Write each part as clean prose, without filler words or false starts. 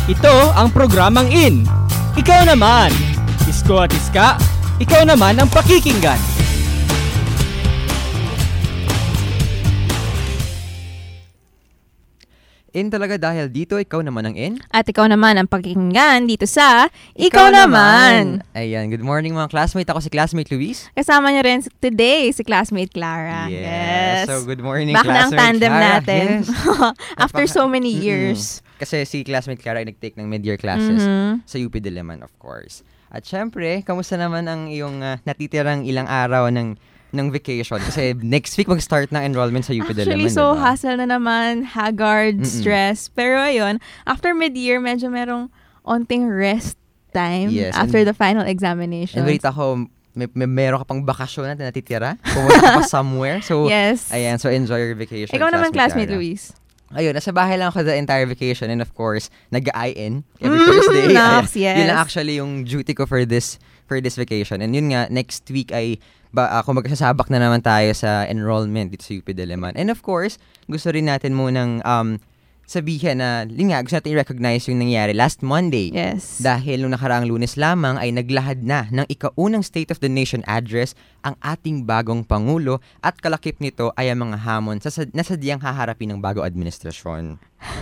Ito ang programang In. Ikaw naman. Isko at Iska, ikaw naman ang pakikinggan. In talaga dahil dito, ikaw naman ang in. At ikaw naman ang pakikinggan dito sa Ikaw Naman. Ayan, good morning mga classmate. Ako si classmate Luis. Kasama niyo rin today si classmate Clara. Yes. So good morning Back classmate na ang tandem Clara. natin. Yes. After so many years. Kasi si classmate Clara ay nag-take ng mid-year classes sa UP Diliman, of course. At syempre, kamusta naman ang iyong natitirang ilang araw ng vacation? Kasi next week mag-start na enrollment sa UP Diliman. Actually, so diba? hassle na naman, haggard, stress. Pero ayun, after mid-year, medyo merong onting rest time after the final examination. And balita ko, meron ka pang bakasyon na natitira? Pumunta ka pa somewhere? So, yes. Ayan, so enjoy your vacation. Ikaw naman, classmate Clara. Luis. Ayun, nasa bahay lang ako the entire vacation and of course, nag-IN every Thursday. Yes. Yun lang actually yung duty ko for this vacation. And yun nga, next week ay kung magsasabak na naman tayo sa enrollment dito sa UP Diliman. And of course, gusto rin natin munang sabihin na, gusto natin i-recognize yung nangyari last Monday. Yes. Dahil nung nakaraang Lunes lamang ay naglahad na ng ikaunang State of the Nation address ang ating bagong Pangulo at kalakip nito ay ang mga hamon na sadyang haharapin ng bagong administrasyon.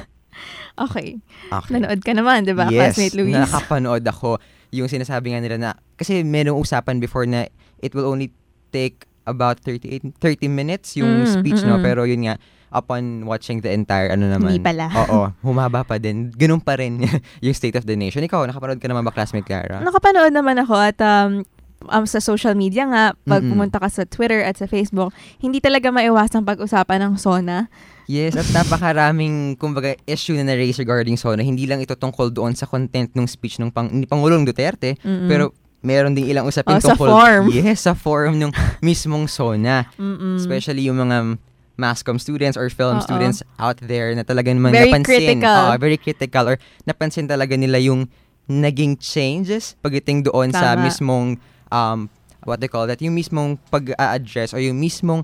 Okay. Nanood ka naman, di ba, yes, classmate Luis? Yes, nakapanood ako. Yung sinasabi nga nila na, kasi merong usapan before na it will only take about 30 minutes yung speech, no? Pero yun nga, upon watching the entire, hindi pala. Oo, humaba pa din. Ganun pa rin yung State of the Nation. Ikaw, nakapanood ka naman ba, classmate Clara? Nakapanood naman ako at sa social media nga, pag pumunta ka sa Twitter at sa Facebook, hindi talaga maiwasang pag-usapan ng SONA. Yes, at napakaraming, kumbaga, issue na na-raise regarding SONA. Hindi lang ito tungkol doon sa content ng speech ng Pangulong Duterte, pero meron ding ilang usapin tungkol. Sa form. Yes, sa form ng mismong SONA. Especially yung mga mass-comm students or film students out there na talagang very napansin. Critical. Very critical or napansin talaga nila yung naging changes pagdating doon sa mismong, what they call that, yung mismong pag-a-address o yung mismong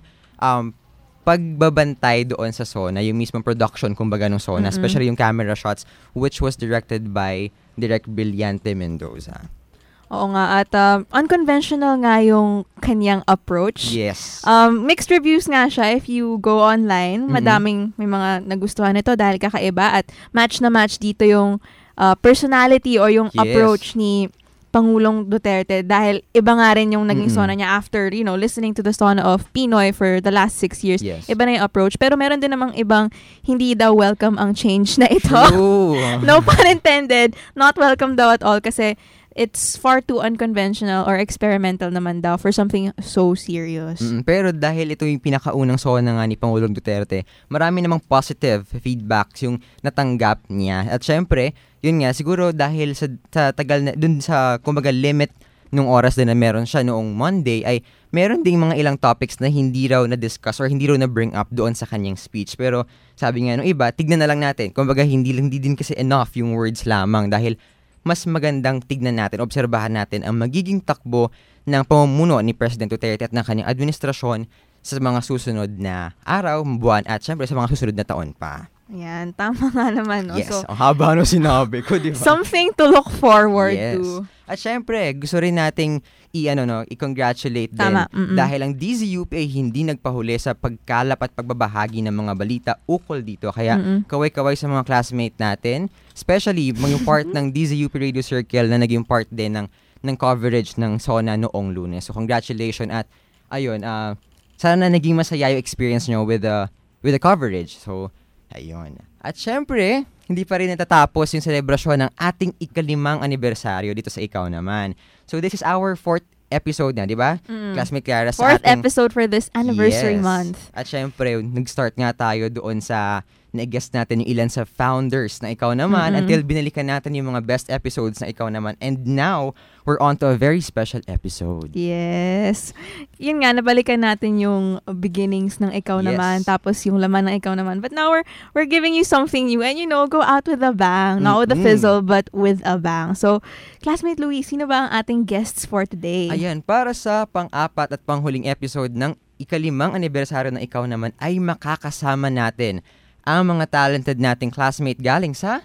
pagbabantay doon sa SONA, yung mismong production, kumbaga, ng SONA, especially yung camera shots, which was directed by Direk Brillante Mendoza. Oo nga, at unconventional nga yung kanyang approach. Yes. Mixed reviews nga siya if you go online. Madaming may mga nagustuhan nito dahil kakaiba at match na match dito yung personality o yung approach ni Pangulong Duterte dahil iba nga rin yung naging SONA niya after, listening to the SONA of Pinoy for the last 6 years. Yes. Iba na yung approach. Pero meron din namang ibang hindi daw welcome ang change na ito. True. No pun intended. Not welcome daw at all kasi it's far too unconventional or experimental naman daw for something so serious. Pero dahil ito yung pinakaunang SONA nga ni Pangulong Duterte, marami namang positive feedbacks yung natanggap niya. At syempre, yun nga, siguro dahil sa tagal na, dun sa, kumbaga, limit nung oras din na meron siya noong Monday, ay meron ding mga ilang topics na hindi raw na-discuss or hindi raw na-bring up doon sa kanyang speech. Pero sabi nga nung iba, tignan na lang natin. Kumbaga, hindi din kasi enough yung words lamang dahil mas magandang tignan natin, obserbahan natin ang magiging takbo ng pamumuno ni President Duterte at ng kanyang administrasyon sa mga susunod na araw, buwan, at syempre sa mga susunod na taon pa. Ayan, tama nga naman. No? Yes, So, ang haba no sinabi ko, di ba? something to look forward to. At syempre, gusto rin nating i-congratulate din dahil ang DZUP ay hindi nagpahuli sa pagkalap at pagbabahagi ng mga balita ukol dito. Kaya kaway-kaway sa mga classmate natin, especially yung part ng DZUP Radio Circle na naging part din ng coverage ng SONA noong Lunes. So congratulations at ayun, sana naging masaya yung experience nyo with the coverage. So ayun. At syempre, hindi pa rin natatapos yung selebrasyon ng ating 5th anibersaryo dito sa Ikaw Naman. So this is our 4th episode na, di ba? Classmate Clara, sa 4th episode for this anniversary month. At syempre, nag-start nga tayo doon sa na-guest natin yung ilan sa founders na Ikaw Naman until binalikan natin yung mga best episodes na Ikaw Naman. And now, we're on to a very special episode. Yes. Yun nga, nabalikan natin yung beginnings ng Ikaw Naman, tapos yung laman ng Ikaw Naman. But now, we're giving you something new. And go out with a bang. Not with a fizzle, but with a bang. So, classmate Luis, sino ba ang ating guests for today? Ayan, para sa pang-4 at panghuling episode ng 5th anibersaryo ng Ikaw Naman ay makakasama natin ang mga talented nating classmate galing sa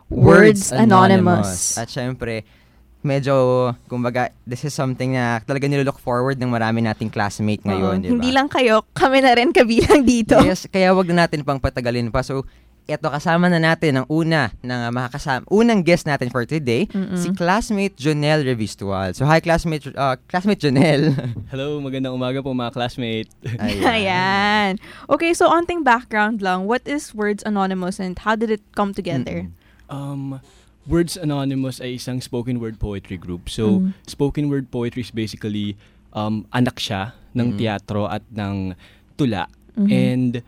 Words Anonymous. At syempre, medyo, kumbaga, this is something na talaga nilook forward ng marami nating classmate ngayon, di ba? Hindi lang kayo, kami na rin kabilang dito. Yes, kaya wag na natin pang patagalin pa. So, eto, kasama na natin ang unang guest natin for today, si classmate Jonel Revistual. So, hi classmate Jonel. Hello, magandang umaga po mga classmate. Ayan. Okay, so onting background lang. What is Words Anonymous and how did it come together? Words Anonymous ay isang spoken word poetry group. So, spoken word poetry is basically anak siya ng teatro at ng tula. And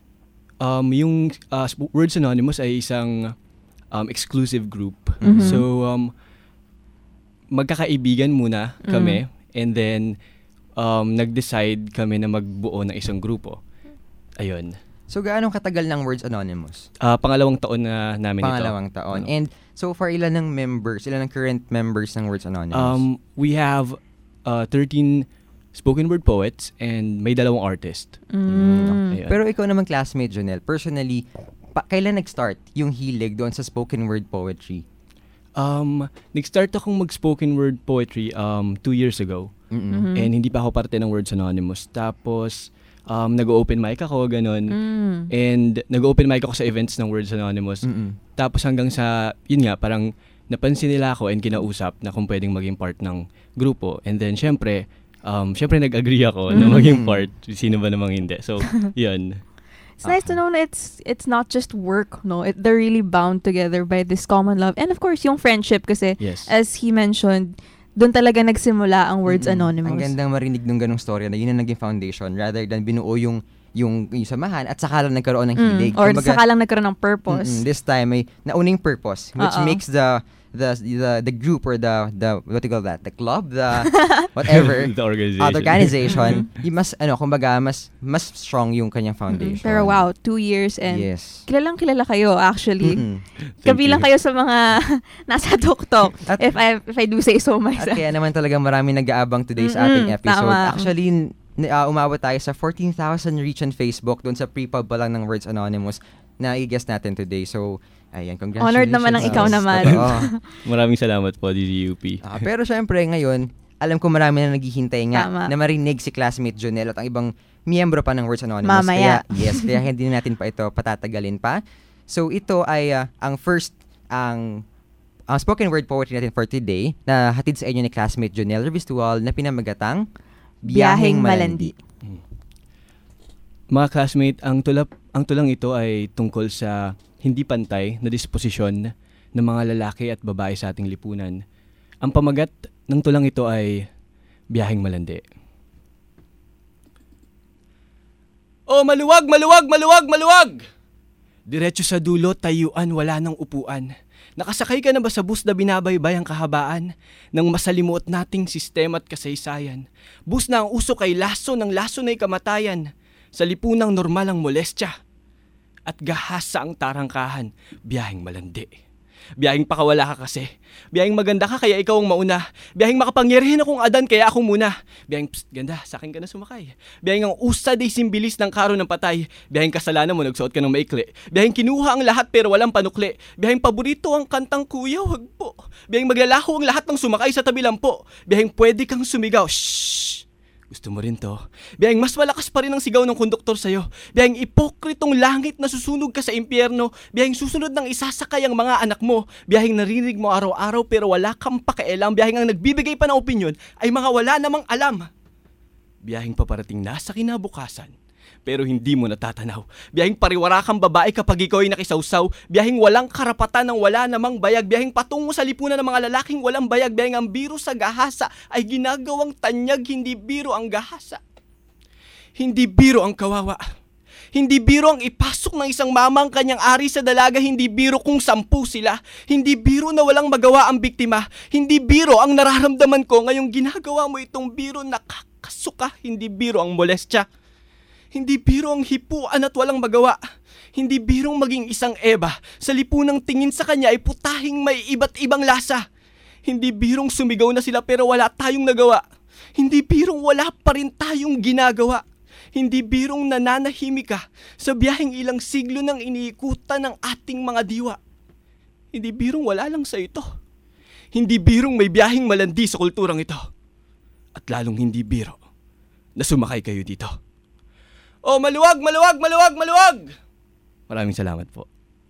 yung Words Anonymous ay isang exclusive group. So, magkakaibigan muna kami and then nag-decide kami na magbuo ng isang grupo. Ayun. So, gaano katagal ng Words Anonymous? Pangalawang taon na namin Pangalawang ito. taon. And so far, ilan ng current members ng Words Anonymous? We have 13 spoken word poets and may 2 artist. Ayun. Pero ikaw naman, classmate Jonel, personally, kailan nag-start yung hilig doon sa spoken word poetry? Nag-start akong mag-spoken word poetry 2 years ago. And hindi pa ako parte ng Words Anonymous. Tapos, nag-open mic ako, ganun. And nag-open mic ako sa events ng Words Anonymous. Tapos hanggang sa, yun nga, parang napansin nila ako and kinausap na kung pwedeng maging part ng grupo. And then, syempre nag-agree ako na maging part. Sino ba namang hindi? So, yun. It's nice to know na it's not just work, no? They're really bound together by this common love. And of course, yung friendship kasi, Yes. as he mentioned, doon talaga nagsimula ang Words Anonymous. Ang gandang marinig nung ganong story na yun ang naging foundation rather than binuo yung samahan at saka lang nagkaroon ng hilig. Or Kumbaga, saka lang nagkaroon ng purpose. This time may nauning purpose which makes the group or the what do you call that? The club, the whatever. The organization. Organization, mas kumbaga mas strong yung kanyang foundation. Pero wow, 2 years and yes. Kilala kayo actually. Thank Kabilang you. kayo sa mga nasa tuktok At- if I do say so At myself. kaya naman talagang marami nag-aabang today sa ating episode. Tama. Actually, umabot tayo sa 14,000 reach on Facebook doon sa pre-pub pa lang ng Words Anonymous na i-guest natin today. So, ayan, congratulations. Honored naman ang ikaw naman. Totoo. Maraming salamat po, DZUP. Pero syempre, ngayon, alam ko marami na naghihintay nga Tama. na marinig si classmate Jonel at ang ibang miyembro pa ng Words Anonymous. Mamaya. Kaya hindi natin pa ito patatagalin pa. So, ito ay ang spoken word poetry natin for today na hatid sa inyo ni classmate Jonel Revistual na pinamagatang Biyaheng Malandi. Mga classmate, ang tulang ito ay tungkol sa hindi pantay na disposisyon ng mga lalaki at babae sa ating lipunan. Ang pamagat ng tulang ito ay Biyaheng Malandi. Oh, maluwag, maluwag, maluwag, maluwag! Diretso sa dulo, tayuan, wala nang upuan. Nakasakay ka na ba sa bus na binabaybay ang kahabaan ng masalimuot nating sistema at kasaysayan? Bus na ang usok ay laso ng laso na'y kamatayan. Sa lipunang normal ang molestya at gahasa ang tarangkahan. Biyaheng malandi. Biyaheng pakawala ka kasi. Biyaheng maganda ka kaya ikaw ang mauna. Biyaheng makapangyarihan akong Adan kaya ako muna. Biyaheng psst, ganda, sa akin ka na sumakay. Biyaheng ang usad ay simbilis ng karo ng patay. Biyaheng kasalanan mo, nagsuot ka ng maikli. Biyaheng kinuha ang lahat pero walang panukli. Biyaheng paborito ang kantang kuya, wag po. Biyaheng maglalaho ang lahat ng sumakay sa tabi lampo. Biyaheng pwede kang sumigaw. Shhh! Gusto mo rin to? Biyaheng mas malakas pa rin ang sigaw ng konduktor sa'yo. Biyaheng ipokritong langit na susunog ka sa impyerno. Biyaheng susunod ng isasakay ang mga anak mo. Biyaheng narinig mo araw-araw pero wala kang pakialam. Biyaheng ang nagbibigay pa ng opinyon ay mga wala namang alam. Biyaheng paparating na sa kinabukasan pero hindi mo natatanaw. Biyaheng pariwara kang babae kapag ikaw ay nakisawsaw. Biyaheng walang karapatan ng wala namang bayag. Biyaheng patungo sa lipunan ng mga lalaking walang bayag. Biyaheng ang biro sa gahasa ay ginagawang tanyag, hindi biro ang gahasa. Hindi biro ang kawawa. Hindi biro ang ipasok ng isang mama ang kanyang ari sa dalaga. Hindi biro kung 10 sila. Hindi biro na walang magawa ang biktima. Hindi biro ang nararamdaman ko ngayong ginagawa mo itong biro. Nakakasuka. Hindi biro ang molestya. Hindi biro ang hipuan at walang magawa. Hindi birong maging isang Eva. Sa lipunang tingin sa kanya ay putahing may iba't ibang lasa. Hindi birong sumigaw na sila pero wala tayong nagawa. Hindi birong wala pa rin tayong ginagawa. Hindi birong nananahimik ka sa biyaheng ilang siglo nang iniikutan ng ating mga diwa. Hindi birong wala lang sa ito. Hindi birong may biyaheng malandi sa kulturang ito. At lalong hindi biro na sumakay kayo dito. Oh, maluwag, maluwag, maluwag, maluwag! Maraming salamat po.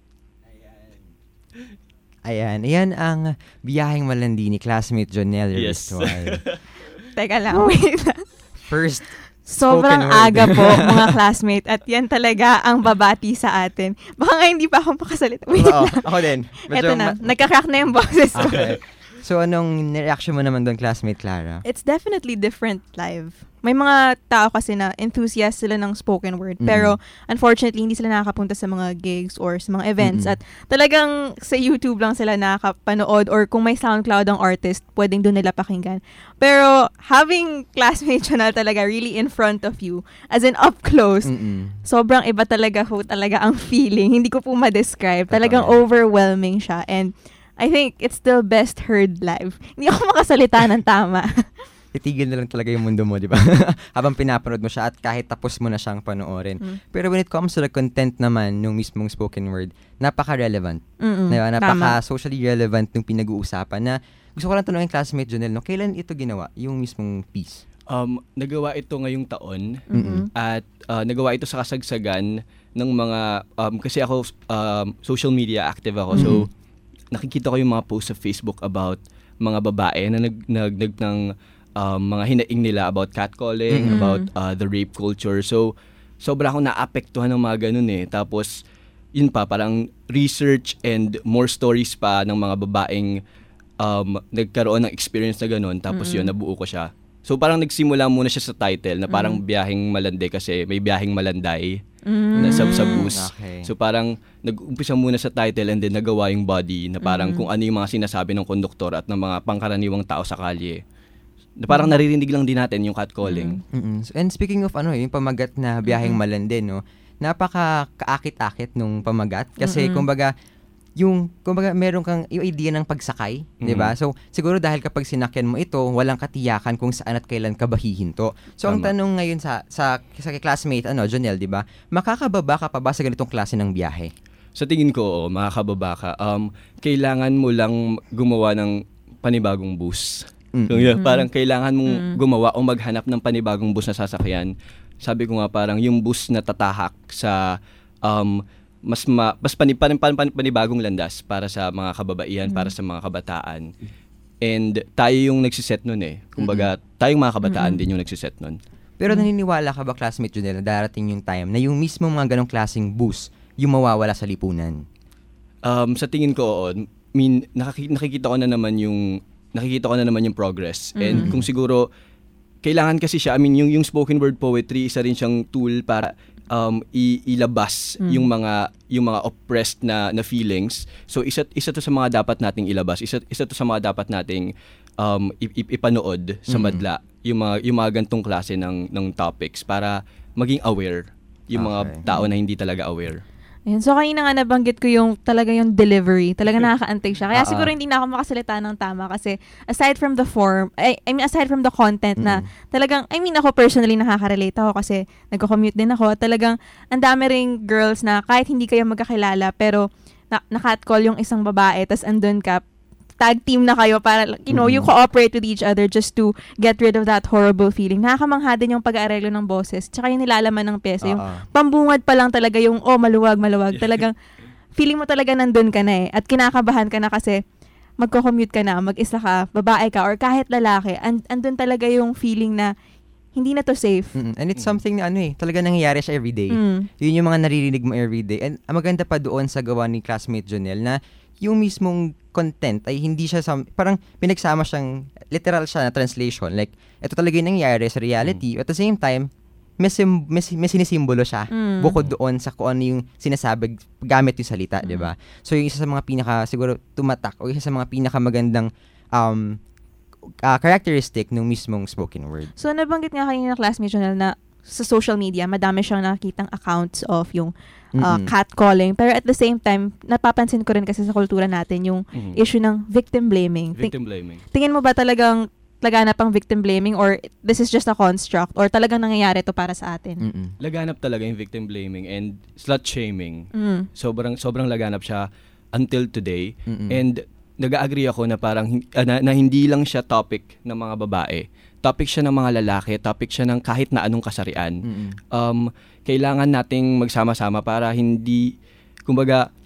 Ayan ang biyaheng malandi ni classmate Jonel Yes. Ristual. Teka lang, wait lang. First, Sobrang spoken word. aga po, mga classmate. At yan talaga ang babati sa atin. Baka nga hindi pa ako makasalita. Wait Oo, lang. ako din. Eto na, nagka-crack na yung boses ko. Okay. So, anong reaction mo naman doon, classmate Clara? It's definitely different live. May mga tao kasi na enthusiast sila ng spoken word. Pero, unfortunately, hindi sila nakakapunta sa mga gigs or sa mga events. At talagang sa YouTube lang sila nakakapanood or kung may SoundCloud ang artist, pwedeng doon nila pakinggan. Pero, having classmate siya na talaga really in front of you, as in up close, sobrang iba talaga ang feeling. Hindi ko po ma-describe. Talagang overwhelming siya. And I think it's still best heard live. Hindi ako makasalita ng tama. Itigil na lang talaga yung mundo mo, di ba? Habang pinapanood mo siya at kahit tapos mo na siyang panoorin. Pero when it comes to the content naman nung mismong spoken word, napaka-relevant. Diba? Napaka-socially relevant nung pinag-uusapan na gusto ko lang tanongin classmate Jonel, no, kailan ito ginawa, yung mismong piece? Nagawa ito ngayong taon at nagawa ito sa kasagsagan ng mga, kasi ako social media active ako, so nakikita ko yung mga posts sa Facebook about mga babae na ng mga hinaing nila about catcalling, about the rape culture. So, sobra akong naapektuhan ng mga ganun eh. Tapos, yun pa, parang research and more stories pa ng mga babaeng nagkaroon ng experience na ganun. Tapos yun, nabuo ko siya. So, parang nagsimula muna siya sa title na parang biyaheng malandi kasi may biyaheng malanday na sa bus. Okay. So, parang nag-umpisa muna sa title and then nagawa yung body na parang kung ano yung mga sinasabi ng konduktor at ng mga pangkaraniwang tao sa kalye. Na parang naririnig lang din natin yung catcalling. And speaking of yung pamagat na biyaheng malandi, no, napaka-kaakit-akit nung pamagat kasi kumbaga meron kang yung idea ng pagsakay, 'di ba? So siguro dahil kapag sinakyan mo ito, walang katiyakan kung saan at kailan ka ba hihinto. So ang tanong ngayon sa classmate Jonel, 'di ba? Makakababa ka pa ba sa ganitong klase ng biyahe? Sa tingin ko, makakababa ka. Kailangan mo lang gumawa ng panibagong bus. Parang kailangan mong gumawa o maghanap ng panibagong bus na sasakyan. Sabi ko nga parang yung bus na tatahak sa mas panibagong landas para sa mga kababaihan, para sa mga kabataan. And tayo yung nagsiset nun eh. Kumbaga, tayong mga kabataan din yung nagsiset nun. Pero naniniwala ka ba, classmate Jonel, na darating yung time na yung mismo mga ganong klaseng bus yung mawawala sa lipunan? Sa tingin ko, nakikita ko na naman yung progress. And kung siguro, kailangan kasi siya, yung spoken word poetry, isa rin siyang tool para ilabas yung mga oppressed na feelings. So isa to sa mga dapat nating ilabas. Isa to sa mga dapat nating ipanood sa madla yung mga gantong klase ng topics para maging aware yung mga tao na hindi talaga aware. Ayan. So, kanina nga nabanggit ko yung talaga yung delivery. Talaga nakakaantig siya. Kaya siguro hindi na ako makasalita ng tama kasi aside from the form, aside from the content na talagang, ako personally nakaka-relate ako kasi nagko-commute din ako. At talagang ang dami ring girls na kahit hindi kayo magkakilala pero na-catcall yung isang babae tas andun ka, tag team na kayo para, you cooperate with each other just to get rid of that horrible feeling. Nakakamangha din yung pag-aarelo ng boses. Tsaka yung nilalaman ng pyesa. Yung pambungad pa lang talaga yung, maluwag. Talagang, feeling mo talaga nandun ka na eh. At kinakabahan ka na kasi magko-commute ka na, mag-isa ka, babae ka, or kahit lalaki. Andun talaga yung feeling na hindi na to safe. And it's something na talaga nangyayari siya everyday. Yun yung mga naririnig mo everyday. And maganda pa doon sa gawa ni classmate Jonel na yung mismong content ay hindi siya parang pinagsama siyang literal siya na translation. Like, ito talaga yung nangyayari sa reality. At the same time, may sinisimbolo siya bukod doon sa kung ano yung sinasabi gamit yung salita, di ba? So, yung isa sa mga siguro tumatak o isa sa mga pinakamagandang characteristic ng mismong spoken word. So, nabanggit nga kanina classmate Jonel na sa social media, madami siyang nakikitang accounts of yung catcalling. Pero at the same time, napapansin ko rin kasi sa kultura natin yung issue ng victim blaming. Tingin mo ba talagang laganap ang victim blaming or this is just a construct or talagang nangyayari to para sa atin? Laganap talaga yung victim blaming and slut shaming. Sobrang laganap siya. until today. And nag-agree ako na parang na hindi lang siya topic ng mga babae. Topic siya ng mga lalaki, topic siya ng kahit na anong kasarian. Kailangan nating magsama-sama para hindi, kumbaga,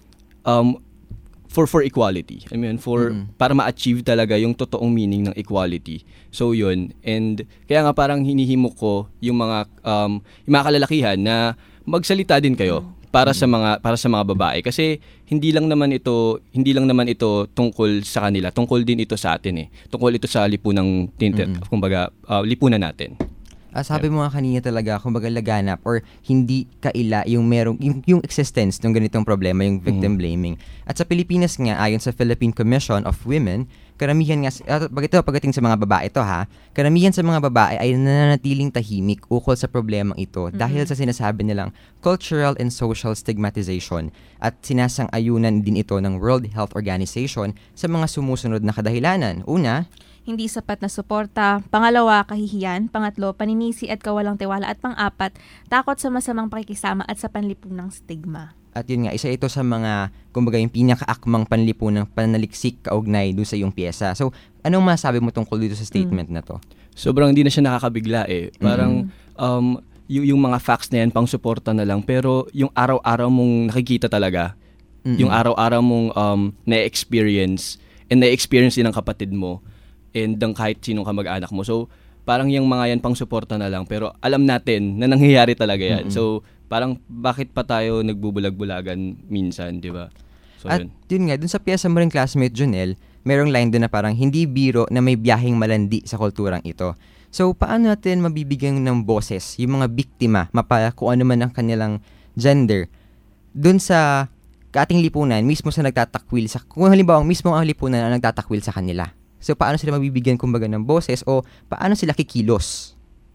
for equality. I mean, para ma-achieve talaga yung totoong meaning ng equality. So yun, and kaya nga parang hinihimok ko yung mga kalalakihan na magsalita din kayo para sa mga babae, kasi hindi lang naman ito tungkol sa kanila, tungkol din ito sa atin tungkol ito sa lipunang kumbaga lipunan natin. Sabi mo nga kanina talaga, kumbaga laganap or hindi kaila yung yung existence ng ganitong problema, yung victim blaming. At sa Pilipinas nga, ayon sa Philippine Commission of Women, karamihan nga, pagdating sa mga babae ito karamihan sa mga babae ay nananatiling tahimik ukol sa problemang ito dahil sa sinasabi nilang cultural and social stigmatization, at sinasang-ayunan din ito ng World Health Organization sa mga sumusunod na kadahilanan. Una, hindi sapat na suporta. Pangalawa, kahihiyan. Pangatlo, paninisi at kawalang tiwala. At pang-apat, takot sa masamang pakikisama at sa panlipunang stigma. At yun nga, isa ito sa mga, kumbaga, yung pinakaakmang panlipunang panaliksik kaugnay doon sa iyong pyesa. So, anong masabi mo tungkol dito sa statement na to? Sobrang hindi na siya nakakabigla Parang yung mga facts na yan, pang suporta na lang. Pero yung araw-araw mong nakikita talaga, yung araw-araw mong na-experience, and na-experience din ng kapatid mo, and ng kahit sinong kamag-anak mo. So, parang yung mga yan pang suporta na lang. Pero alam natin na nangyayari talaga yan. So, parang bakit pa tayo nagbubulag-bulagan minsan, di ba? So, at yun nga, dun sa piyesa mo rin, classmate Jonel, merong line dun na parang hindi biro na may biyaheng malandi sa kulturang ito. So, paano natin mabibigyan ng boses yung mga biktima, kung ano man ang kanilang gender, dun sa ating lipunan, mismo sa nagtatakwil, kung halimbawa mismo ang lipunan ang nagtatakwil sa kanila. So, paano sila mabibigyan kumbaga ng boses o paano sila kikilos?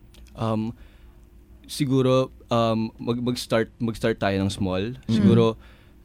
Siguro, mag-start tayo ng small. Siguro,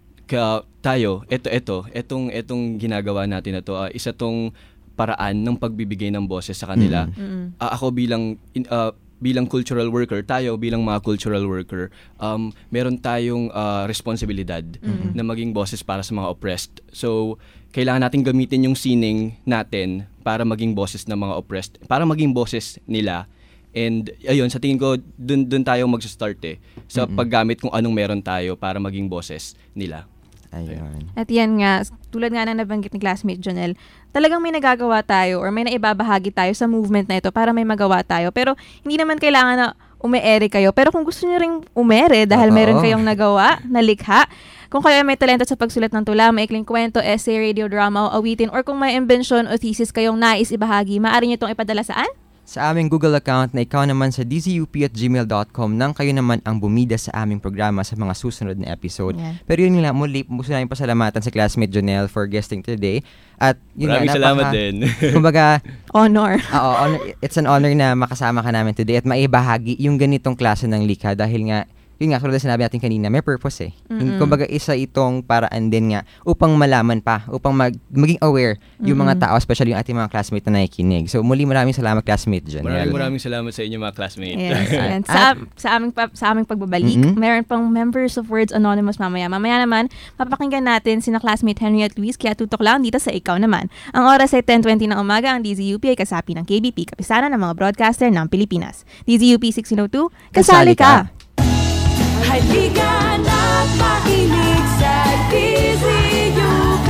etong ginagawa natin na to, isa tong paraan ng pagbibigay ng boses sa kanila. Ako bilang cultural worker, tayo bilang mga cultural worker, meron tayong responsibilidad na maging boses para sa mga oppressed. So, kailangan natin gamitin yung sining natin para maging boses ng mga oppressed, para maging boses nila. And ayun, sa tingin ko, dun tayo mag-start sa paggamit kung anong meron tayo para maging boses nila. Ayun. At yan nga, tulad nga na nabanggit ni classmate Jonel, talagang may nagagawa tayo or may naibabahagi tayo sa movement na ito para may magawa tayo. Pero hindi naman kailangan na ume-ere kayo. Pero kung gusto niyo ring umere dahil meron kayong nagawa na likha, kung kayo may talento sa pagsulat ng tula, maikling kwento, essay, radio drama, o awitin, or kung may invention o thesis kayong nais ibahagi, maaari niyo itong ipadala saan? Sa aming Google account na ikaw naman sa dzup@gmail.com nang kayo naman ang bumida sa aming programa sa mga susunod na episode. Yeah. Pero yun lang, muli, gusto namin pasalamatan sa classmate Jonel for guesting today. At yun maraming salamat din. Kumbaga, honor. It's an honor na makasama ka namin today at maibahagi yung ganitong klase ng likha dahil nga, yun nga, tulad na sinabi natin kanina, may purpose Kumbaga, isa itong paraan din nga upang malaman pa, upang maging aware yung mga tao, especially yung ating mga classmate na nakikinig. So, muli maraming salamat, classmate Jonel. Maraming salamat sa inyo, mga classmate. Yes. And sa aming pagbabalik, meron pang Members of Words Anonymous mamaya. Mamaya naman, papakinggan natin sina classmate Henry at Luis, kaya tutok lang dito sa Ikaw Naman. Ang oras ay 10:20 ng umaga, ang DZUP ay kasapi ng KBP, kapisanan ng mga broadcaster ng Pilipinas. DZUP 1602, kasali ka! Halika na't makinig sa DZUP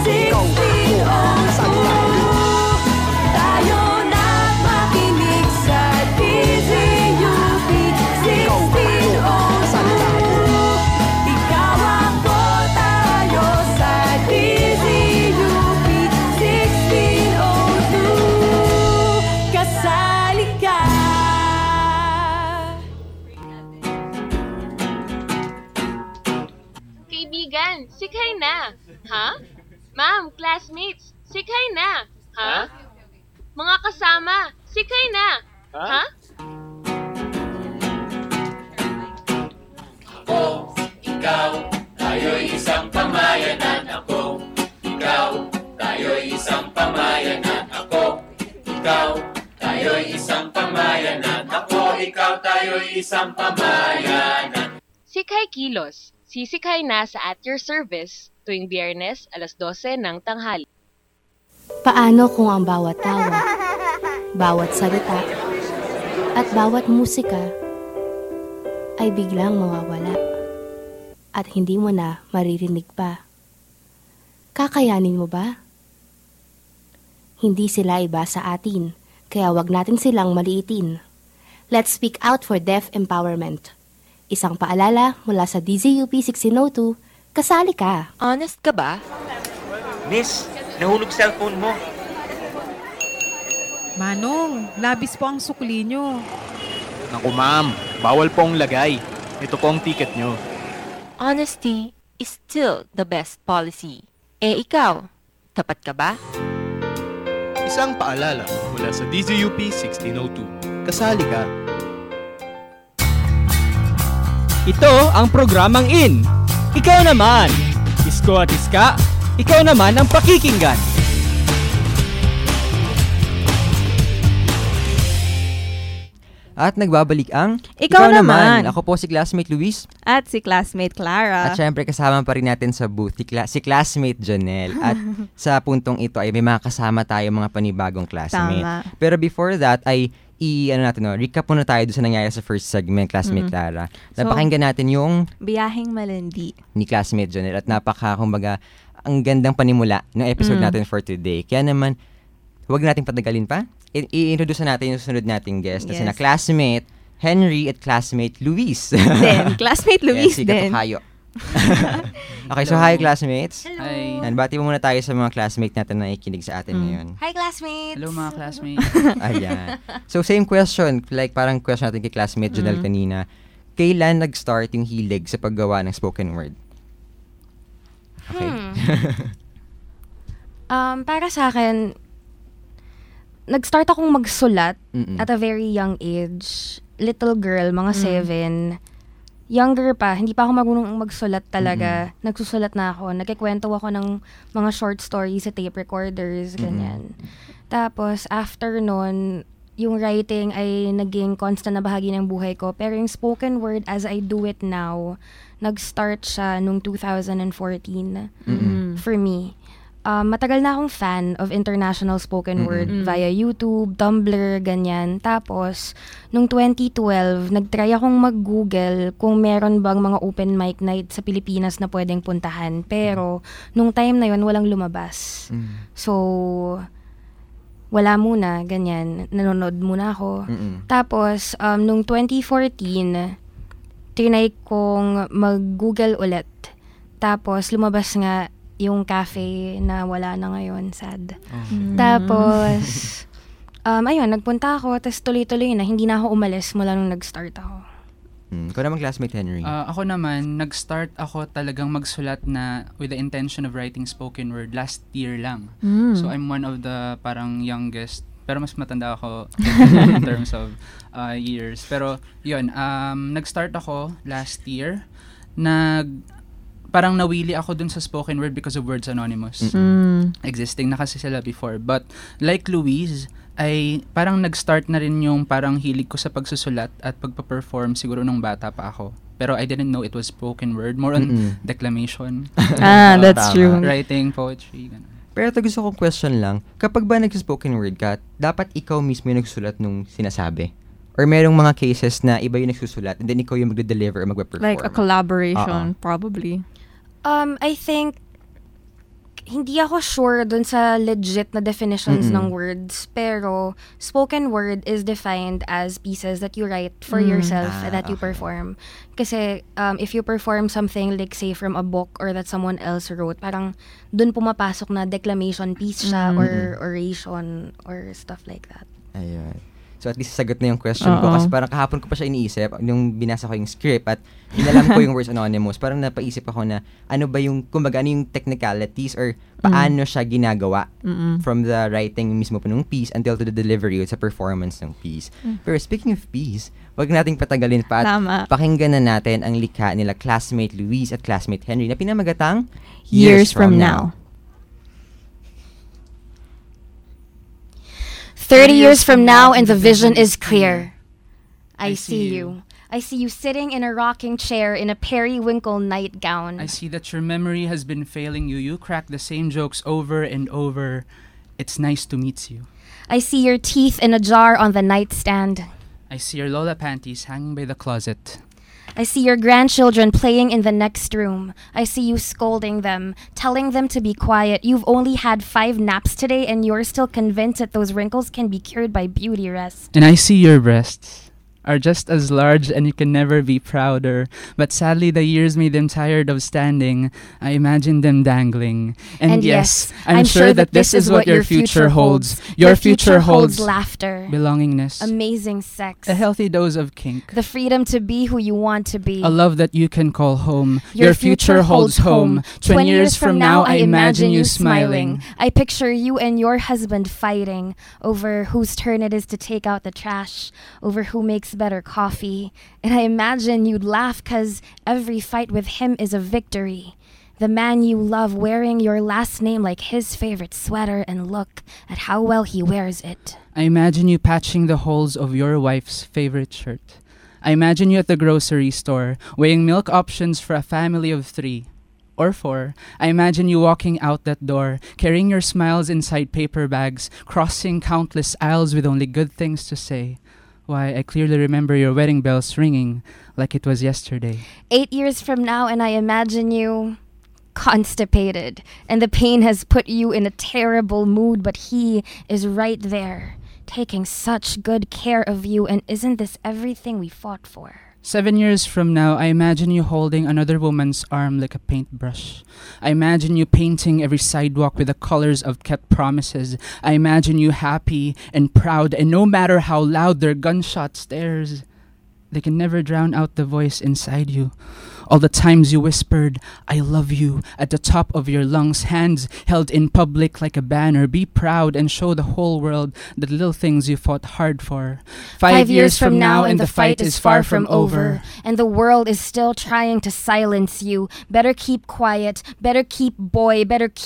1602. Tayo na't makinig sa DZUP 1602. Ikaw ako, tayo sa DZUP 1602. Kasali ka! Kaibigan, sikay na. Ha? Ma'am, classmates, sikay na. Ha? Mga kasama, sikay na. Ha? Ako, ikaw, tayo'y isang pamayanan. Ako, ikaw, tayo'y isang pamayanan. Ako, ikaw, tayo'y isang pamayanan. Ako, ikaw, tayo'y isang pamayanan. Sikay Kilos. Sisikay na sa at your service tuwing Biyernes, alas 12 ng tanghali. Paano kung ang bawat tawa, bawat salita, at bawat musika ay biglang mawawala at hindi mo na maririnig pa? Kakayanin mo ba? Hindi sila iba sa atin, kaya wag natin silang maliitin. Let's speak out for deaf empowerment. Isang paalala mula sa DZUP 1602, kasali ka. Honest ka ba? Miss, nahulog cellphone mo. Manong, labis po ang sukli nyo. Naku ma'am, bawal pong lagay. Ito po ang ticket nyo. Honesty is still the best policy. Ikaw, tapat ka ba? Isang paalala mula sa DZUP 1602. Kasali ka. Ito ang programang In. Ikaw naman. Isko at iska, ikaw naman ang pakikinggan. At nagbabalik ang Ikaw naman. Ako po si classmate Luis. At si classmate Clara. At syempre kasama pa rin natin sa booth si classmate Janelle. At sa puntong ito ay may mga kasama tayo mga panibagong classmate. Tama. Pero before that ay recap muna tayo doon sa nangyari sa first segment, classmate Clara. Napakinggan natin yung Biyaheng Malandi ni classmate Janelle at kumbaga ang gandang panimula ng episode natin for today. Kaya naman, huwag nating patagalin pa. I-introduce natin yung susunod nating guest na sina classmate Henry at classmate Luis. Classmate Luis si din. Katukayo. Okay, so hi classmates. Hi. And bati mo muna tayo sa mga classmate natin na ikinig sa atin ngayon. Hi, classmates! Hello mga classmates. Ayan. So same question, like parang question natin kay classmate Janelle kanina. Kailan nag-start yung hilig sa paggawa ng spoken word? Okay. Para sa akin, nag-start akong magsulat at a very young age. Little girl, mga 7. Younger pa, hindi pa ako marunong magsulat talaga. Nagsusulat na ako. Nagkikwento ako ng mga short stories sa tape recorders, ganyan. Tapos, after nun, yung writing ay naging constant na bahagi ng buhay ko. Pero yung spoken word, as I do it now, nag-start siya nung 2014 for me. Matagal na akong fan of international spoken word via YouTube, Tumblr, ganyan. Tapos, nung 2012, nag-try akong mag-Google kung meron bang mga open mic night sa Pilipinas na pwedeng puntahan. Pero, nung time na yun, walang lumabas. So, wala muna, ganyan. Nanonood muna ako. Tapos, nung 2014, trinay kong mag-Google ulit. Tapos, lumabas nga yung cafe na wala na ngayon, sad. Tapos, ayun, nagpunta ako, tapos tuloy-tuloy na, hindi na ako umalis mula nung nag-start ako. Ikaw naman, classmate Henry. Ako naman, nag-start ako talagang magsulat na with the intention of writing spoken word last year lang. So, I'm one of the parang youngest, pero mas matanda ako in terms of years. Pero, yun, nag-start ako last year, parang nawili ako dun sa spoken word because of Words Anonymous. Existing na kasi sila before. But like Louise, ay parang nag-start na rin yung parang hilig ko sa pagsusulat at pagpa-perform siguro nung bata pa ako. Pero I didn't know it was spoken word. More on declamation. That's true. Writing, poetry, ganun. Pero ito gusto kong question lang. Kapag ba nag-spoken word ka, dapat ikaw mismo yung nagsusulat nung sinasabi? Or merong mga cases na iba yung nagsusulat and then ikaw yung magde-deliver or magpa-perform? Like a collaboration, probably. I think, hindi ako sure dun sa legit na definitions ng words, pero spoken word is defined as pieces that you write for yourself and that you perform. Kasi if you perform something like say from a book or that someone else wrote, parang dun pumapasok na declamation piece siya or oration or stuff like that. Ayun. So at least sagot na yung question ko kasi parang kahapon ko pa siya iniisip nung binasa ko yung script at inalam ko yung Words Anonymous. Parang napaisip ako na ano ba yung, kumbaga ano yung technicalities or paano siya ginagawa from the writing mismo po ng piece until to the delivery sa performance ng piece. Pero speaking of piece, wag nating patagalin pa at pakinggan na natin ang likha nila classmate Luis at classmate Henry na pinamagatang Years From Now. 30 years from now and the vision is clear. I see you. I see you sitting in a rocking chair in a periwinkle nightgown. I see that your memory has been failing you. You crack the same jokes over and over. It's nice to meet you. I see your teeth in a jar on the nightstand. I see your Lola panties hanging by the closet. I see your grandchildren playing in the next room. I see you scolding them, telling them to be quiet. You've only had 5 naps today and you're still convinced that those wrinkles can be cured by beauty rest. And I see your breasts are just as large and you can never be prouder. But sadly, the years made them tired of standing. I imagine them dangling. And yes, I'm sure that this is what your future holds. Your future holds laughter, belongingness, amazing sex, a healthy dose of kink, the freedom to be who you want to be, a love that you can call home. Your future holds home. 20 years from now, I imagine you smiling. I picture you and your husband fighting over whose turn it is to take out the trash, over who makes better coffee. And I imagine you'd laugh because every fight with him is a victory. The man you love wearing your last name like his favorite sweater, and look at how well he wears it. I imagine you patching the holes of your wife's favorite shirt. I imagine you at the grocery store, weighing milk options for a family of 3 or 4. I imagine you walking out that door, carrying your smiles inside paper bags, crossing countless aisles with only good things to say. Why, I clearly remember your wedding bells ringing like it was yesterday. 8 years from now, and I imagine you constipated, and the pain has put you in a terrible mood, but he is right there, taking such good care of you, and isn't this everything we fought for? 7 years from now, I imagine you holding another woman's arm like a paintbrush. I imagine you painting every sidewalk with the colors of kept promises. I imagine you happy and proud, and no matter how loud their gunshot stares, they can never drown out the voice inside you. All the times you whispered, I love you, at the top of your lungs, hands held in public like a banner. Be proud and show the whole world the little things you fought hard for. 5 years from now and the fight is far from over, and the world is still trying to silence you. Better keep quiet, better keep boy,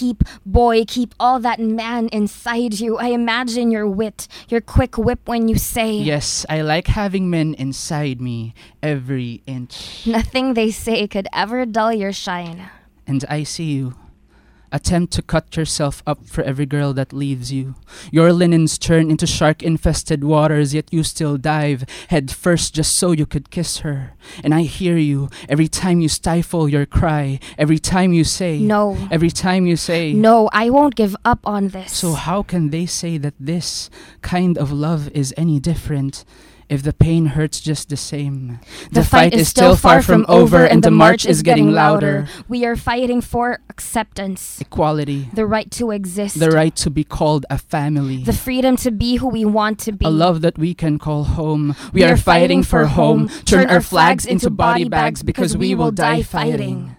keep all that man inside you. I imagine your wit, your quick whip when you say, yes, I like having men inside me, every inch. Nothing they say could ever dull your shine. And I see you. Attempt to cut yourself up for every girl that leaves you. Your linens turn into shark-infested waters, yet you still dive head first just so you could kiss her. And I hear you every time you stifle your cry, every time you say, no. Every time you say, no, I won't give up on this. So how can they say that this kind of love is any different if the pain hurts just the same? The fight is still far from over, and the march is getting louder. We are fighting for acceptance, equality, the right to exist, the right to be called a family, the freedom to be who we want to be, a love that we can call home. We are fighting for home. Turn our flags into body bags because we will die fighting.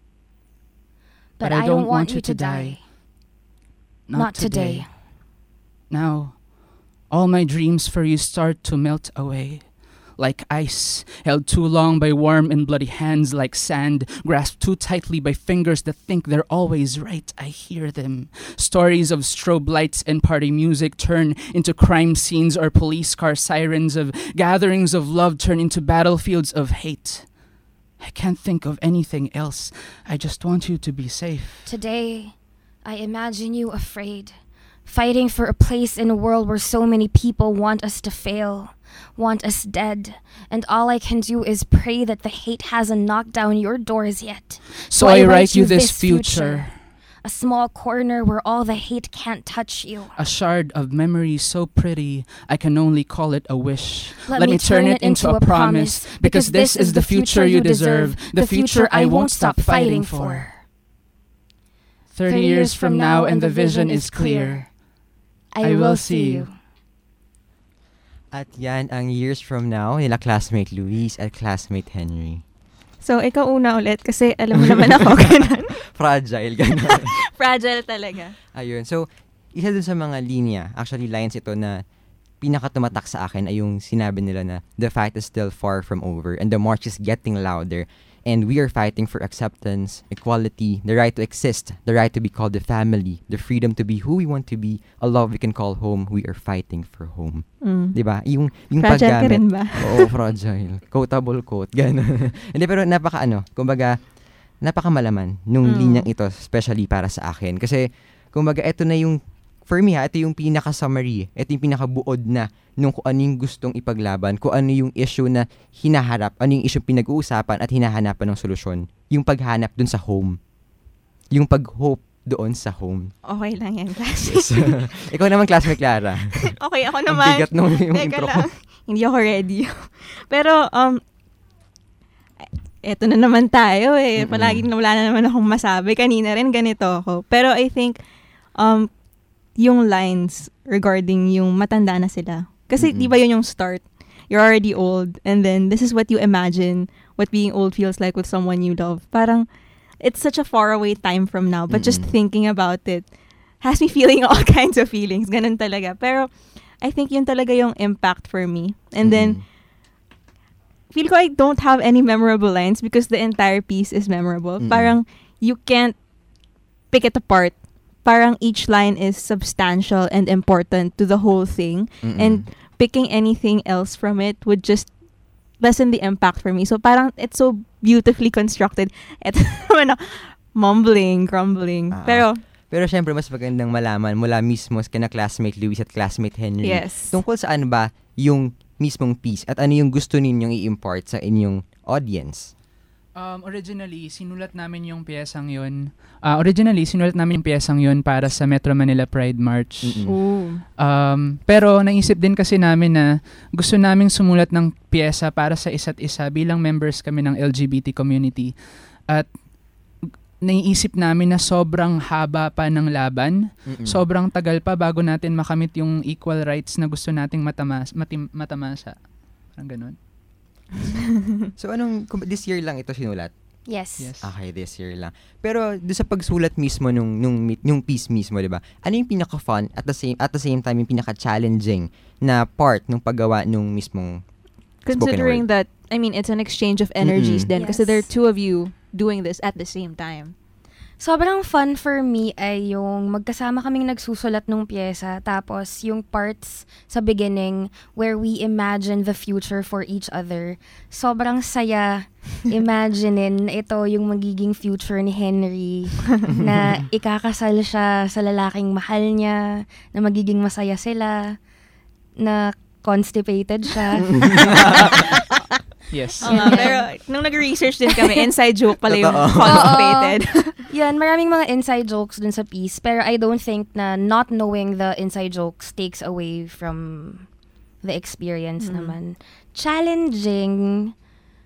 But I don't want you to die. Not today. Now, all my dreams for you start to melt away. Like ice, held too long by warm and bloody hands, like sand, grasped too tightly by fingers that think they're always right. I hear them. Stories of strobe lights and party music turn into crime scenes or police car sirens, of gatherings of love turn into battlefields of hate. I can't think of anything else. I just want you to be safe. Today, I imagine you afraid, fighting for a place in a world where so many people want us to fail, want us dead, and all I can do is pray that the hate hasn't knocked down your doors yet. So I write you this future. A small corner where all the hate can't touch you. A shard of memory so pretty, I can only call it a wish. Let me turn it into a promise, because this is the future you deserve, the future I won't stop fighting for. 30 years from now and the vision is clear. I will see you. At yan ang years from now nila classmate Luis at classmate Henry. So, ikaw una ulit kasi alam mo naman ako ganun. Fragile, ganun. Fragile talaga. Ayun. So, isa dun sa mga linya, actually lines ito na pinakatumatak sa akin ay yung sinabi nila na the fight is still far from over and the march is getting louder. And we are fighting for acceptance, equality, the right to exist, the right to be called a family, the freedom to be who we want to be, a love we can call home. We are fighting for home. Diba? Yung Fragile ka paggamit. rin ba? Oo, fragile. Quotable quote. Gano'n. Hindi, pero kumbaga, napakamalaman nung linyang ito, especially para sa akin. Kasi, kumbaga, ito na yung, for me ito yung pinaka-summary. Ito yung pinaka-buod na nung kung ano yung gustong ipaglaban, kung ano yung issue na hinaharap, ano yung issue pinag-uusapan at hinahanapan ng solusyon. Yung paghanap dun sa home. Yung pag-hope doon sa home. Okay lang yan, classmate. Ikaw naman, classmate Clara. Okay, ako naman. Ang bigat nung yung Teka intro lang. ko. Hindi ako ready. Pero, eto na naman tayo eh. Palaging wala na naman akong masabi. Kanina rin ganito ako. Pero I think, yung lines regarding yung matanda na sila. Kasi di ba yun yung start? You're already old and then this is what you imagine what being old feels like with someone you love. Parang, it's such a faraway time from now. But just thinking about it has me feeling all kinds of feelings. Ganun talaga. Pero, I think yun talaga yung impact for me. And then, feel ko I don't have any memorable lines because the entire piece is memorable. Parang, you can't pick it apart. Parang each line is substantial and important to the whole thing. And picking anything else from it would just lessen the impact for me. So parang it's so beautifully constructed. Ito naman mumbling, grumbling. Pero syempre, mas magandang malaman mula mismo kina classmate Luis at classmate Henry. Yes. Tungkol saan ba yung mismong piece at ano yung gusto ninyong i-impart sa inyong audience? Originally, sinulat namin yung piyesang yun para sa Metro Manila Pride March. Pero naisip din kasi namin na gusto naming sumulat ng piyesa para sa isa't isa bilang members kami ng LGBT community. At naiisip namin na sobrang haba pa ng laban, sobrang tagal pa bago natin makamit yung equal rights na gusto nating matamasa. Parang ganun. So this year lang ito sinulat? Yes. Okay, this year lang. Pero doon sa pagsulat mismo nung piece mismo, 'di ba? Ano yung pinaka-fun at the same time yung pinaka-challenging na part nung paggawa nung mismong considering that, I mean, it's an exchange of energies then kasi there are two of you doing this at the same time. Sobrang fun for me ay yung magkasama kaming nagsusulat ng pyesa, tapos yung parts sa beginning where we imagine the future for each other. Sobrang saya imaginein ito yung magiging future ni Henry, na ikakasal siya sa lalaking mahal niya, na magiging masaya sila, na constipated siya. Yes. Pero nung nag-research din kami, inside joke pala yung constipated. Yan, maraming mga inside jokes dun sa piece. Pero I don't think na not knowing the inside jokes takes away from the experience naman. Challenging,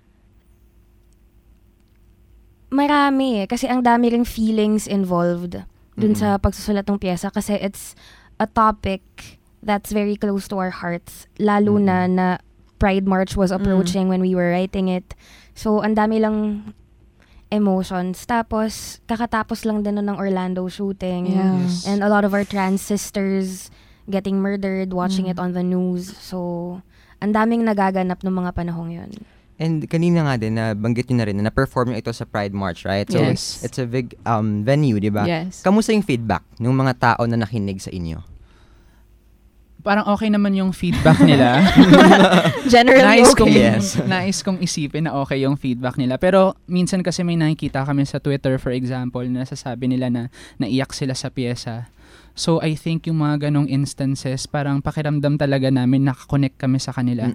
marami kasi ang dami ring feelings involved dun sa pagsusulat ng pyesa kasi it's a topic that's very close to our hearts. Lalo na Pride March was approaching when we were writing it. So, ang dami lang emotions. Tapos, kakatapos lang din ng Orlando shooting. Yes. And a lot of our trans sisters getting murdered, watching it on the news. So, ang daming nagaganap ng mga panahong yun. And kanina nga din, banggit nyo na rin na na-perform nyo ito sa Pride March, right? So, it's a big venue, di ba? Yes. Kamusta yung feedback ng mga tao na nakinig sa inyo? Parang okay naman yung feedback nila. Generally okay. Nais kong isipin na okay yung feedback nila. Pero minsan kasi may nakikita kami sa Twitter, for example, na nasasabi nila na naiyak sila sa pyesa. So I think yung mga ganong instances, parang pakiramdam talaga namin nakakonect kami sa kanila.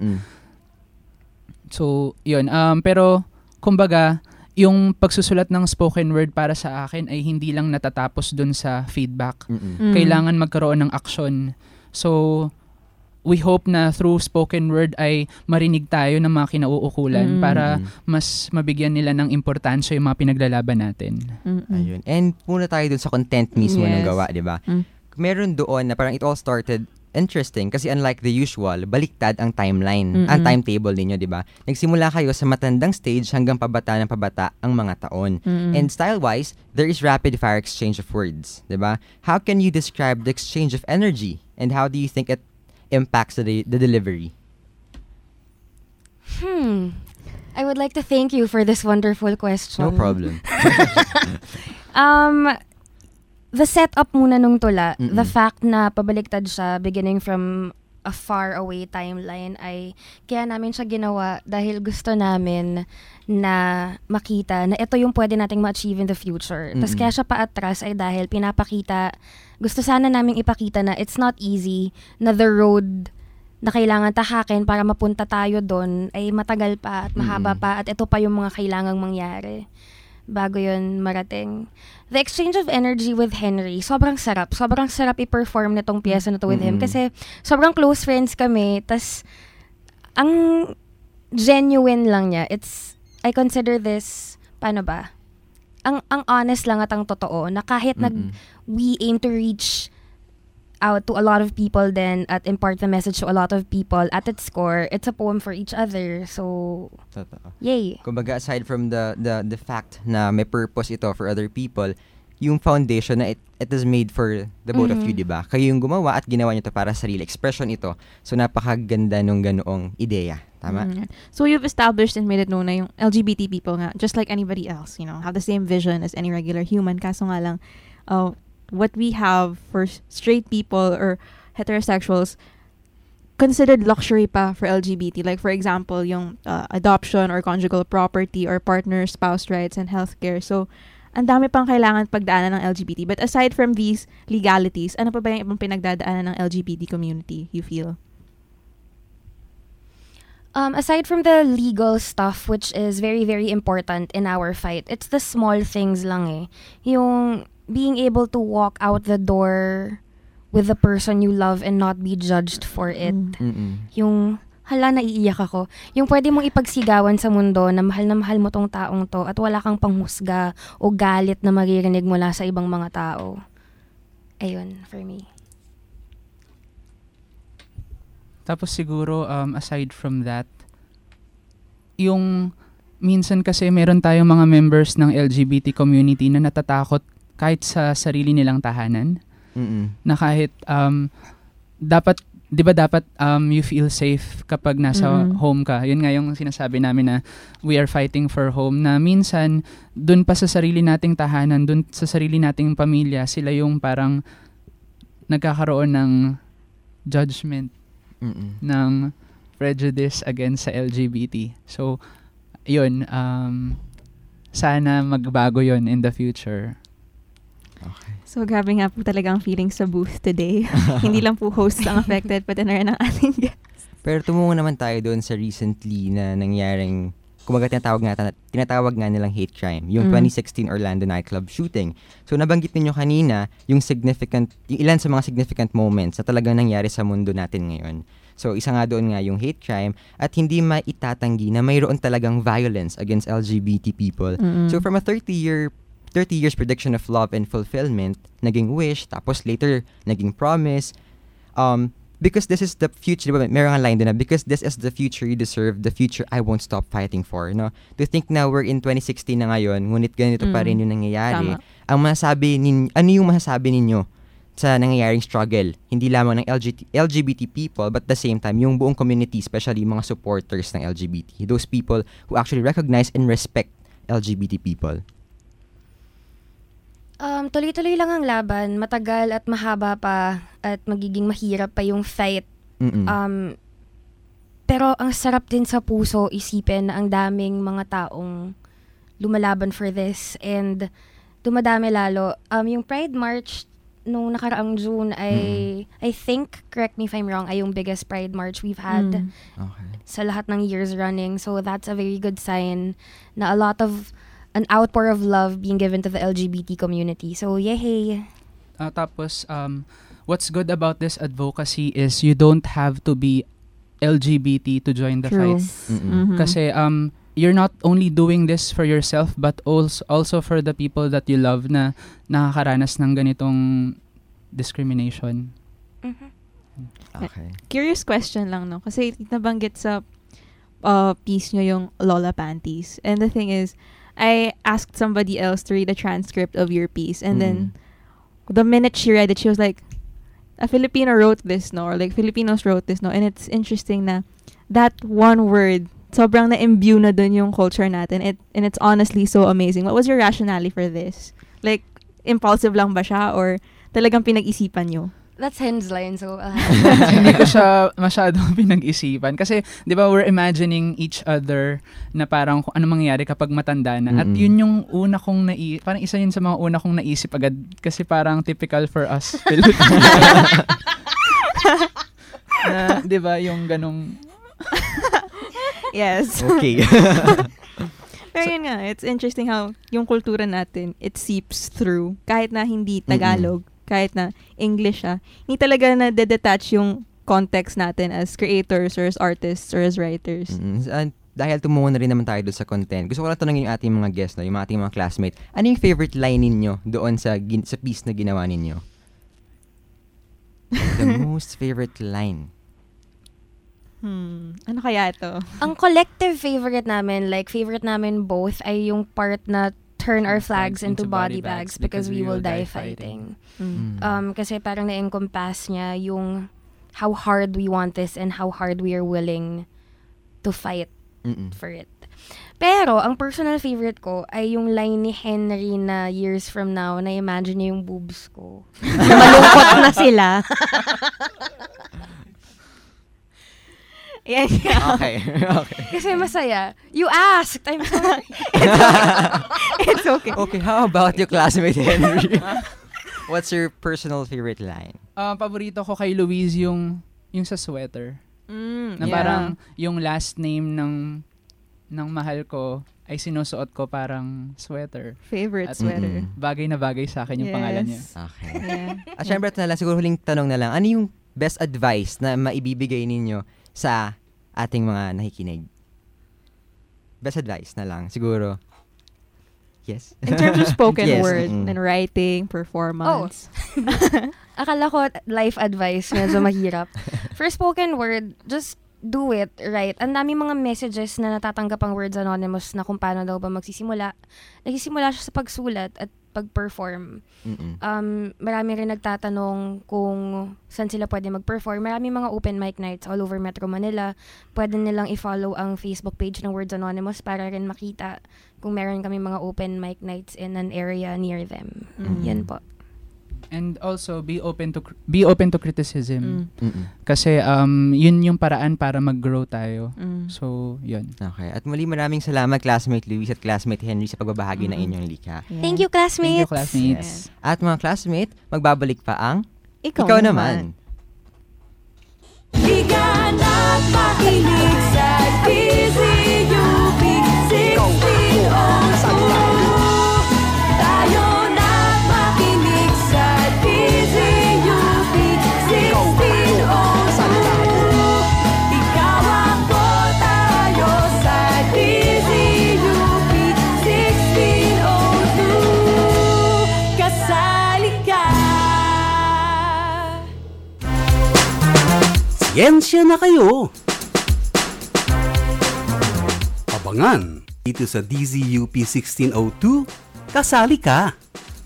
So, yun. Pero, kumbaga, yung pagsusulat ng spoken word para sa akin ay hindi lang natatapos dun sa feedback. Kailangan magkaroon ng action. So, we hope na through spoken word ay marinig tayo ng mga kinauukulan para mas mabigyan nila ng importansya yung mga pinaglalaban natin. Ayun. And muna tayo dun sa content mismo ng gawa, di ba? Meron doon na parang it all started interesting kasi unlike the usual, baliktad ang timeline, ang timetable ninyo, di ba? Nagsimula kayo sa matandang stage hanggang pabata ng pabata ang mga taon. And style-wise, there is rapid-fire exchange of words, di ba? How can you describe the exchange of energy? And how do you think it impacts the delivery? I would like to thank you for this wonderful question. No problem. The setup muna nung tula, the fact na pabaliktad siya beginning from a far away timeline ay kaya namin siya ginawa dahil gusto namin na makita na ito yung pwede nating ma-achieve in the future. Tapos kaya siya paatras ay dahil pinapakita, gusto sana naming ipakita na it's not easy, na the road na kailangan tahakin para mapunta tayo doon ay matagal pa at mahaba pa at ito pa yung mga kailangang mangyari bago yun marating. The exchange of energy with Henry, sobrang sarap. Sobrang sarap i-perform nitong piyesa na to with him kasi sobrang close friends kami. Tas ang genuine lang niya. I consider this, paano ba? Ang honest lang at ang totoo na kahit we aim to reach out to a lot of people then at impart the message to a lot of people, at its core, it's a poem for each other. So, yay. Kumbaga, aside from the fact na may purpose ito for other people, yung foundation na it is made for the both of you, di ba? Kayo yung gumawa at ginawa niyo to para sa sarili. Expression ito. So, napakaganda nung ganoong ideya. Tama? So, you've established and made it known na yung LGBT people nga, just like anybody else, have the same vision as any regular human. Kaso nga lang, what we have for straight people or heterosexuals considered luxury pa for LGBT. Like, for example, yung adoption or conjugal property or partner, spouse rights, and healthcare. So, ang dami pang kailangan pagdaanan ng LGBT. But aside from these legalities, ano pa ba yung ibang pinagdadaanan ng LGBT community, you feel? Aside from the legal stuff, which is very, very important in our fight, it's the small things lang eh. Yung being able to walk out the door with the person you love and not be judged for it. Yung, hala, naiiyak ako. Yung pwede mong ipagsigawan sa mundo na mahal mo tong taong to at wala kang panghusga o galit na maririnig mula sa ibang mga tao. Ayun, for me. Tapos siguro, aside from that, yung minsan kasi meron tayong mga members ng LGBT community na natatakot kahit sa sarili nilang tahanan. Na kahit dapat, 'di ba dapat you feel safe kapag nasa home ka. Yun nga yung sinasabi namin na we are fighting for home, na minsan dun pa sa sarili nating tahanan, dun sa sarili nating pamilya, sila yung parang nagkakaroon ng judgment, ng prejudice against sa LGBT. So yun, sana magbago yun in the future. Okay. So, grabe nga po talaga ang feeling sa booth today. Hindi lang po hosts ang affected, pati na rin ang ating guests. Pero tumungo naman tayo doon sa recently na nangyaring, kumaga tinatawag nga nilang hate crime, yung 2016 Orlando nightclub shooting. So, nabanggit niyo kanina yung ilan sa mga significant moments na talagang nangyari sa mundo natin ngayon. So, isa nga doon nga yung hate crime at hindi maitatanggi na mayroon talagang violence against LGBT people. So, from a 30 years prediction of love and fulfillment, naging wish, tapos later, naging promise. Because this is the future, diba, merong line doon na, because this is the future you deserve, the future I won't stop fighting for. No? To think na we're in 2016 na ngayon, ngunit ganito pa rin yung nangyayari. Tama. Ano yung masasabi ninyo sa nangyayaring struggle? Hindi lamang ng LGBT people, but at the same time, yung buong community, especially mga supporters ng LGBT, those people who actually recognize and respect LGBT people. Tuloy-tuloy lang ang laban, matagal at mahaba pa at magiging mahirap pa yung fight. Pero ang sarap din sa puso isipin na ang daming mga taong lumalaban for this and dumadami lalo. Yung Pride March nung nakaraang June ay, I think, correct me if I'm wrong, ay yung biggest Pride March we've had sa lahat ng years running. So that's a very good sign na an outpour of love being given to the LGBT community. So, yay! Tapos, what's good about this advocacy is you don't have to be LGBT to join the fight. Kasi you're not only doing this for yourself but also for the people that you love na nakakaranas ng ganitong discrimination. Okay. Curious question lang, no? Kasi nabanggit sa piece nyo yung Lola Panties. And the thing is, I asked somebody else to read a transcript of your piece, and then the minute she read it, she was like, a Filipino wrote this, no? Or like, Filipinos wrote this, no? And it's interesting na that one word sobrang na-imbue na dun yung culture natin. And it's honestly so amazing. What was your rationale for this? Like, impulsive lang ba siya or talagang pinag-isipan nyo? That's Hen's line, so Hindi ko siya masyadong pinag-isipan. Kasi, di ba, we're imagining each other na parang kung ano mangyayari kapag matanda na. At yun yung una kong parang isa yun sa mga una kong naisip agad. Kasi parang typical for us Filipinos. Na, di ba, yung ganong... Yes. Okay. Pero yun nga, it's interesting how yung kultura natin, it seeps through. Kahit na hindi Tagalog, kahit na English siya, hindi talaga na detach yung context natin as creators or as artists or as writers. Dahil tumungo na rin naman tayo doon sa content, gusto ko lang tanongin yung ating mga guests, yung ating mga classmates, ano yung favorite line ninyo doon sa piece na ginawa ninyo? The most favorite line. Ano kaya ito? Ang collective favorite namin both ay yung part na turn our flags into body bags because we will die fighting. Kasi parang na-encompass niya yung how hard we want this and how hard we are willing to fight for it. Pero, ang personal favorite ko ay yung line ni Henry na years from now, na imagine niya yung boobs ko. Malungkot na sila. Yeah. Okay. Kasi masaya. You asked. I'm sorry. It's okay. Okay, how about your classmate, Henry? What's your personal favorite line? Paborito ko kay Louise yung sa sweater. Na parang yung last name ng mahal ko ay sinusuot ko parang sweater. Favorite sweater. Bagay na bagay sa akin yung pangalan niya. Okay. At syempre na lang, siguro huling tanong na lang, ano yung best advice na maibibigay ninyo sa ating mga nakikinig? Best advice na lang, siguro. Yes. In terms of spoken word and writing, performance. Akala ko life advice, medyo mahirap. For spoken word, just do it right. Ang daming mga messages na natatanggap ang Words Anonymous na kung paano daw ba magsisimula. Nagsisimula siya sa pagsulat at pag-perform. Marami rin nagtatanong kung saan sila pwede mag-perform. Marami mga open mic nights all over Metro Manila. Pwede nilang i-follow ang Facebook page ng Words Anonymous para rin makita kung meron kami mga open mic nights in an area near them. Yan po. And also be open to criticism. Kasi yun yung paraan para mag-grow tayo. So, yun. Okay. At muli maraming salamat classmate Louise at classmate Henry sa pagbabahagi ng inyong likha. Yeah. Thank you, classmates. Yes. At mga classmate, magbabalik pa ang Ikaw Naman. Higa na't makinig sa DZUP 1602. Tayo na't makinig sa DZUP 1602. Ikaw ako, tayo sa DZUP 1602. Kasali ka. Siyensya na kayo! Abangan dito sa DZUP 1602, kasali ka!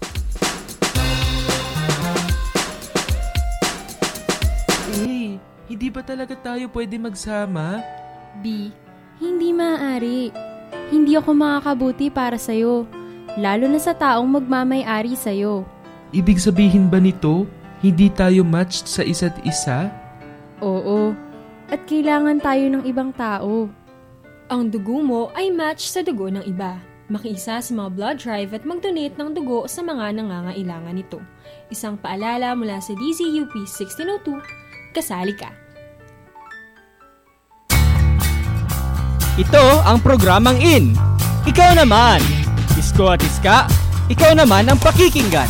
Hindi ba talaga tayo pwede magsama? B, hindi maaari. Hindi ako makakabuti para sa'yo, lalo na sa taong magmamay-ari sa'yo. Ibig sabihin ba nito, hindi tayo matched sa isa't isa? Oo, at kailangan tayo ng ibang tao. Ang dugo mo ay match sa dugo ng iba. Makiisa sa mga blood drive at mag-donate ng dugo sa mga nangangailangan nito. Isang paalala mula sa DZUP 1602, kasali ka. Ito ang programang In. Ikaw naman. Isko at iska, ikaw naman ang pakikinggan.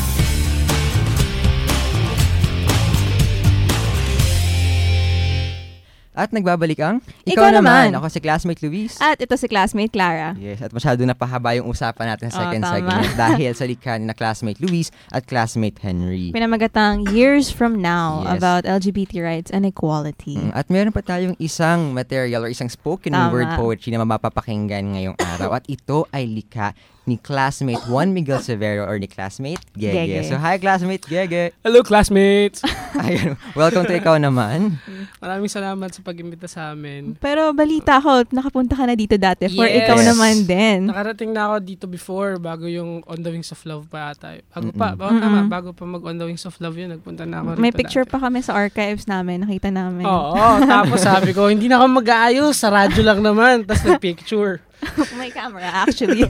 At nagbabalik ang Ikaw Naman. Ako si classmate Luis. At ito si classmate Clara. Yes, at masyado na pahaba yung usapan natin sa second tama. segment dahil sa likha ni na classmate Luis at classmate Henry. Pinamagatang Years From Now Yes. about LGBT rights and equality. At meron pa tayong isang material or isang spoken Tama. word poetry na mapapakinggan ngayong araw. At ito ay likha ni classmate Juan Miguel Severo or ni classmate Gege. Gege. So, hi classmate Gege! Hello classmates! Ayun, welcome to Ikaw Naman. Maraming salamat sa pag-imbita sa amin. Pero balita ko, nakapunta ka na dito dati for Yes. ikaw naman din. Nakarating na ako dito before, bago yung On the Wings of Love pa ata. Bago pa mag On the Wings of Love yun, nagpunta na ako rito. May picture pa kami sa archives namin, nakita namin. Oo, tapos sabi ko, hindi na ako mag-aayos, sa radyo lang naman, tapos nag-picture. May camera, actually.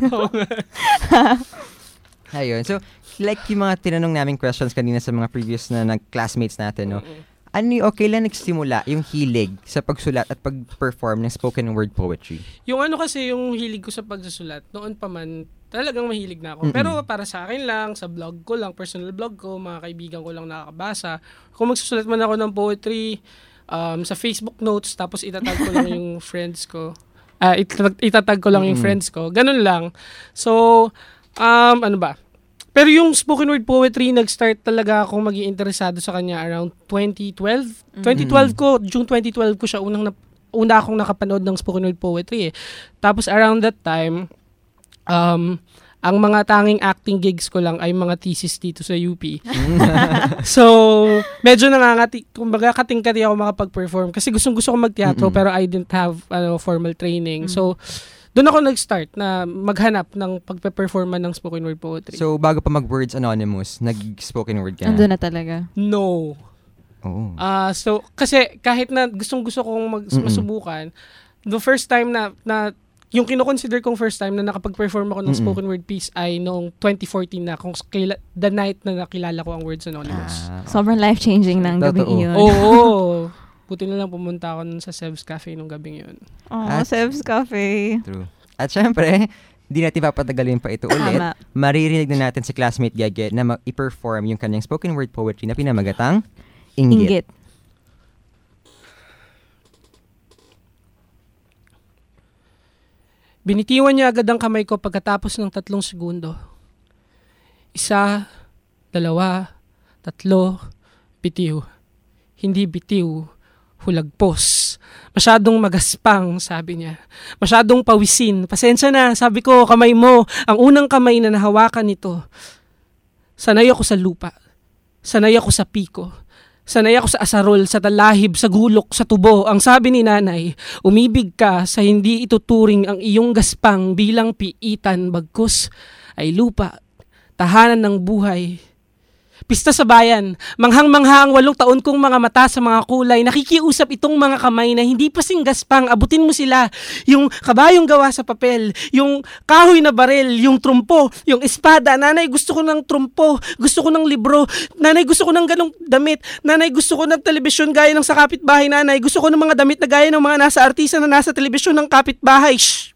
Ayun. So, like yung mga tinanong naming questions kanina sa mga previous na classmates natin, no? Kailan nagsimula yung hilig sa pagsulat at pag-perform ng spoken word poetry? Yung kasi yung hilig ko sa pagsusulat, noon pa man, talagang mahilig na ako. Pero para sa akin lang, sa blog ko lang, personal blog ko, mga kaibigan ko lang nakakabasa. Kung magsusulat man ako ng poetry, sa Facebook notes, tapos itatag ko lang yung friends ko. Itatag ko lang yung friends ko. Ganun lang. So, ano ba? Pero yung spoken word poetry, nag-start talaga akong maging interesado sa kanya around 2012. June 2012 ko siya una akong nakapanood ng spoken word poetry eh. Tapos around that time, ang mga tanging acting gigs ko lang ay mga thesis dito sa UP. So, medyo kumbaga kating-kati ako makapag-perform kasi gustong-gusto ko mag-teatro pero I didn't have formal training. So, doon ako nag-start na maghanap ng pagpe-performan ng spoken word poetry. So, bago pa mag-Words Anonymous, nag-spoken word ka na? Andun na talaga? No. Oh. So, kasi kahit na gustong-gusto kong masubukan, the first time na yung kino-consider kong first time na nakapag-perform ako ng spoken word piece ay noong 2014 na, the night na nakilala ko ang Words Anonymous. Sobrang life-changing ng gabing iyon. Oo. Buti na lang pumunta ako sa Seb's Cafe nung gabing yun. Seb's Cafe. True. At syempre, di natin papatagalin pa ito ulit. Maririnig na natin si classmate Gege na i-perform yung kanyang spoken word poetry na pinamagatang Inggit. Binitiwan niya agad ang kamay ko pagkatapos ng 3 segundo. 1, 2, 3, bitiw. Hindi bitiw. Hulagpos. Masyadong magaspang, sabi niya. Masyadong pawisin. Pasensya na, sabi ko, kamay mo. Ang unang kamay na nahawakan nito. Sanay ako sa lupa. Sanay ako sa piko. Sanay ako sa asarol, sa talahib, sa gulok, sa tubo. Ang sabi ni nanay, umibig ka sa hindi ituturing ang iyong gaspang bilang piitan bagkus ay lupa, tahanan ng buhay. Pista sa bayan, manghang-mangha ang 8 taon kong mga mata sa mga kulay. Nakikiusap itong mga kamay na hindi pa singgaspang. Abutin mo sila. Yung kabayong gawa sa papel, yung kahoy na barel, yung trumpo, yung espada. Nanay, gusto ko ng trumpo. Gusto ko ng libro. Nanay, gusto ko ng ganong damit. Nanay, gusto ko ng telebisyon gaya ng sa kapitbahay. Nanay, gusto ko ng mga damit na gaya ng mga nasa artista na nasa telebisyon ng kapitbahay. Shh!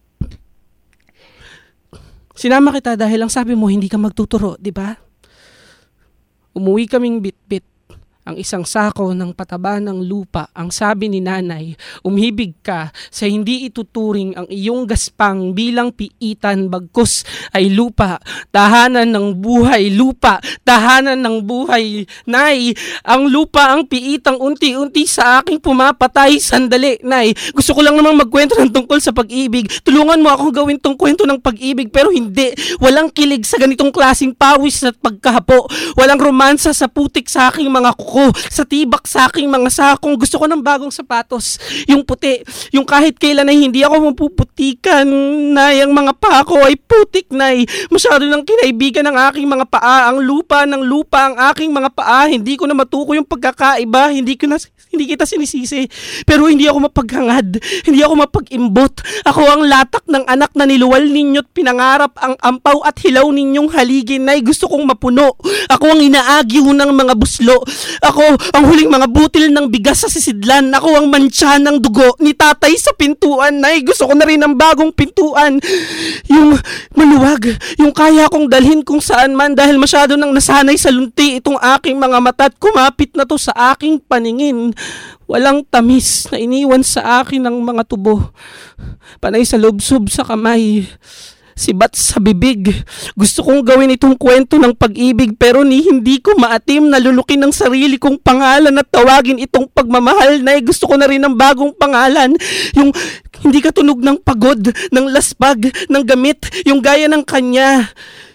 Sinama kita dahil ang sabi mo hindi ka magtuturo, di ba? Umuwi kaming bit-bit. Ang isang sako ng pataba ng lupa. Ang sabi ni nanay, umhibig ka sa hindi ituturing ang iyong gaspang bilang piitan bagkus ay lupa, tahanan ng buhay, lupa, tahanan ng buhay. Nay, ang lupa ang piitang unti-unti sa aking pumapatay. Sandali, Nay, gusto ko lang namang magkwento ng tungkol sa pag-ibig. Tulungan mo akong gawin tong kwento ng pag-ibig pero hindi. Walang kilig sa ganitong klaseng pawis at pagkahapo. Walang romansa sa putik sa aking mga kuko. Sa tibak sa aking mga sakong. Gusto ko ng bagong sapatos. Yung puti. Yung kahit kailan ay hindi ako mapuputikan. Nay, ang mga paa ko ay putik, Nay. Masyado ng kinaibigan ng aking mga paa. Ang lupa ng lupa ang aking mga paa. Hindi ko na matuko yung pagkakaiba. Hindi kita sinisisi. Pero hindi ako mapaghangad. Hindi ako mapag-imbot. Ako ang latak ng anak na niluwal ninyo't pinangarap ang ampaw at hilaw ninyong haligin. Nay, gusto kong mapuno. Ako ang inaagiw ng mga buslo. Ako ang huling mga butil ng bigas sa sisidlan. Ako ang mantsa ng dugo ni tatay sa pintuan. Nay, gusto ko na rin ng bagong pintuan. Yung maluwag. Yung kaya kong dalhin kung saan man dahil masyado nang nasanay sa lunti itong aking mga mata at kumapit na to sa aking paningin. Walang tamis na iniwan sa akin ng mga tubo. Panay sa lubsob sa kamay. Sibat sa bibig. Gusto kong gawin itong kwento ng pag-ibig pero hindi ko maatim na lulukin ng sarili kong pangalan at tawagin itong pagmamahal. Nay, gusto ko na rin ng bagong pangalan. Yung hindi katunog ng pagod, ng laspag, ng gamit, yung gaya ng kanya.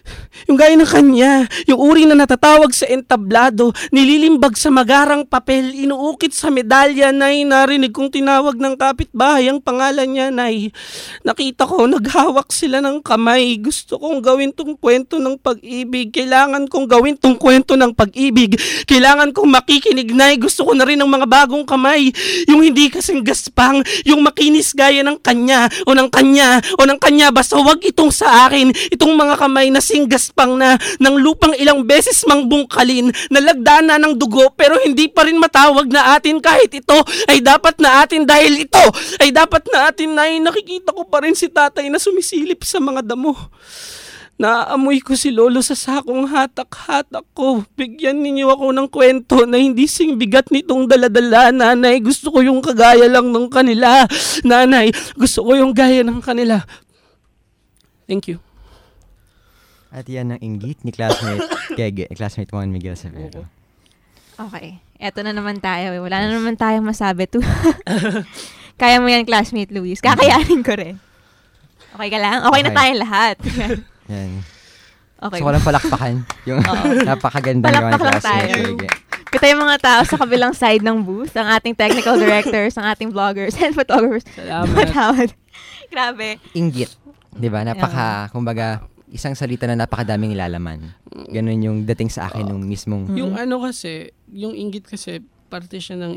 Yung gaya ng kanya, yung uri na natatawag sa entablado, nililimbag sa magarang papel, inuukit sa medalya, Nay. Narinig kong tinawag ng kapitbahay ang pangalan niya, Nay. Nakita ko, naghawak sila ng kamay. Gusto kong gawin tong kwento ng pag-ibig. Kailangan kong gawin tong kwento ng pag-ibig. Kailangan kong makikinig, Nay. Gusto ko na rin ng mga bagong kamay. Yung hindi kasing gaspang, yung makinis gaya ng kanya, o ng kanya, o ng kanya. Basta wag itong sa akin, itong mga kamay na singgaspang na ng lupang ilang beses mang bungkalin, nalagdana ng dugo pero hindi pa rin matawag na atin kahit ito ay dapat na atin dahil ito ay dapat na atin. Nay, nakikita ko pa rin si tatay na sumisilip sa mga damo. Naaamoy ko si lolo sa sakong hatak-hatak ko. Bigyan ninyo ako ng kwento na hindi sing bigat nitong daladala, Nanay. Gusto ko yung kagaya lang ng kanila. Nanay, gusto ko yung gaya ng kanila. Thank you. At yan ang inggit ni classmate Gege, classmate Juan Miguel Severo. Okay. Eto na naman tayo. Wala na naman tayong masabi to. Kaya mo yan, classmate Luis. Kakayanin ko rin. Okay ka lang? Okay na tayong lahat. Yan. Okay. So, walang palakpakan. Yung napakaganda yung classmate Gege. Kita yung mga tao sa kabilang side ng booth, ang ating technical directors, ang ating vloggers and photographers. Salamat. Grabe. Inggit. Diba? Kumbaga, isang salita na napakadaming ilalaman. Ganun yung dating sa akin nung mismong... Yung kasi, yung inggit kasi, parte siya ng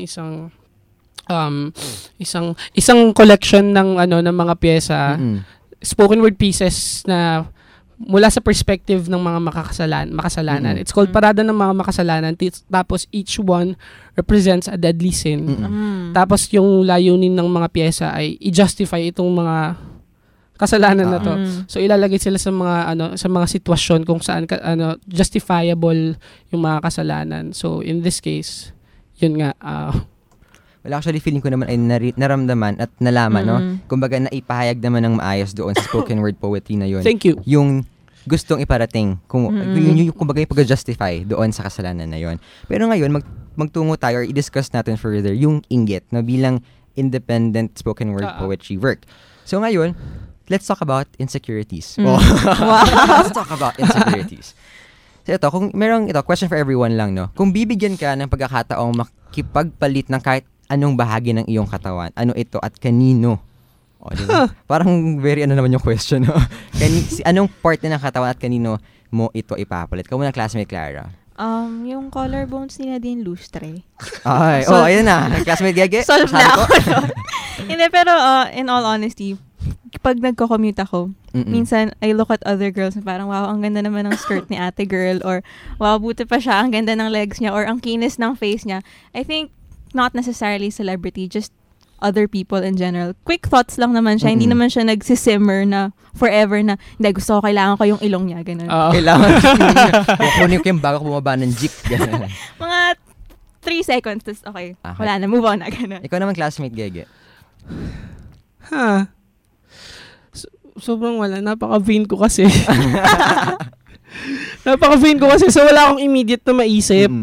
isang collection ng ng mga piyesa, spoken word pieces na mula sa perspective ng mga makasalanan. It's called Parada ng Mga Makasalanan. Tapos each one represents a deadly sin. Tapos yung layunin ng mga piyesa ay i-justify itong mga kasalanan na to. So ilalagay sila sa mga sitwasyon kung saan justifiable yung mga kasalanan. So in this case, yun nga well, actually, feeling ko naman ay naramdaman at nalaman, no? Kumbaga, naipahayag naman ng maayos doon sa spoken word poetry na yun. Thank you. Yung gustong iparating, kumbaga yung pag-justify doon sa kasalanan na yun. Pero ngayon, magtungo tayo or i-discuss natin further yung inggit na bilang independent spoken word poetry work. So ngayon, let's talk about insecurities. Let's talk about insecurities. So ito, question for everyone lang, no? Kung bibigyan ka ng pagkakataong makipagpalit ng kahit anong bahagi ng iyong katawan, ano ito at kanino? Diba? Parang very naman yung question, no? Anong part na ng katawan at kanino mo ito ipapalit? Kung muna classmate Clara. Yung collarbones ni Nadine Lustre. Ay, ayun na. Classmate Gege. Solve na ako. Hindi, pero in all honesty, pag nagko-commute ako, minsan I look at other girls na parang, wow, ang ganda naman ng skirt ni ate girl, or wow, buti pa siya, ang ganda ng legs niya, or ang kinis ng face niya. I think, not necessarily celebrity, just other people in general. Quick thoughts lang naman siya, hindi naman siya nagsisimmer na forever na, hindi, gusto ko, kailangan ko yung ilong niya, ganun. Kailangan. Kunin ko yung bago bumaba ng jeep, ganun. Mga 3 seconds, tapos okay, wala na, move on na, ganun. Ikaw naman, classmate Gege. Sobrang wala. Napaka-vain ko kasi. So wala akong immediate na maisip.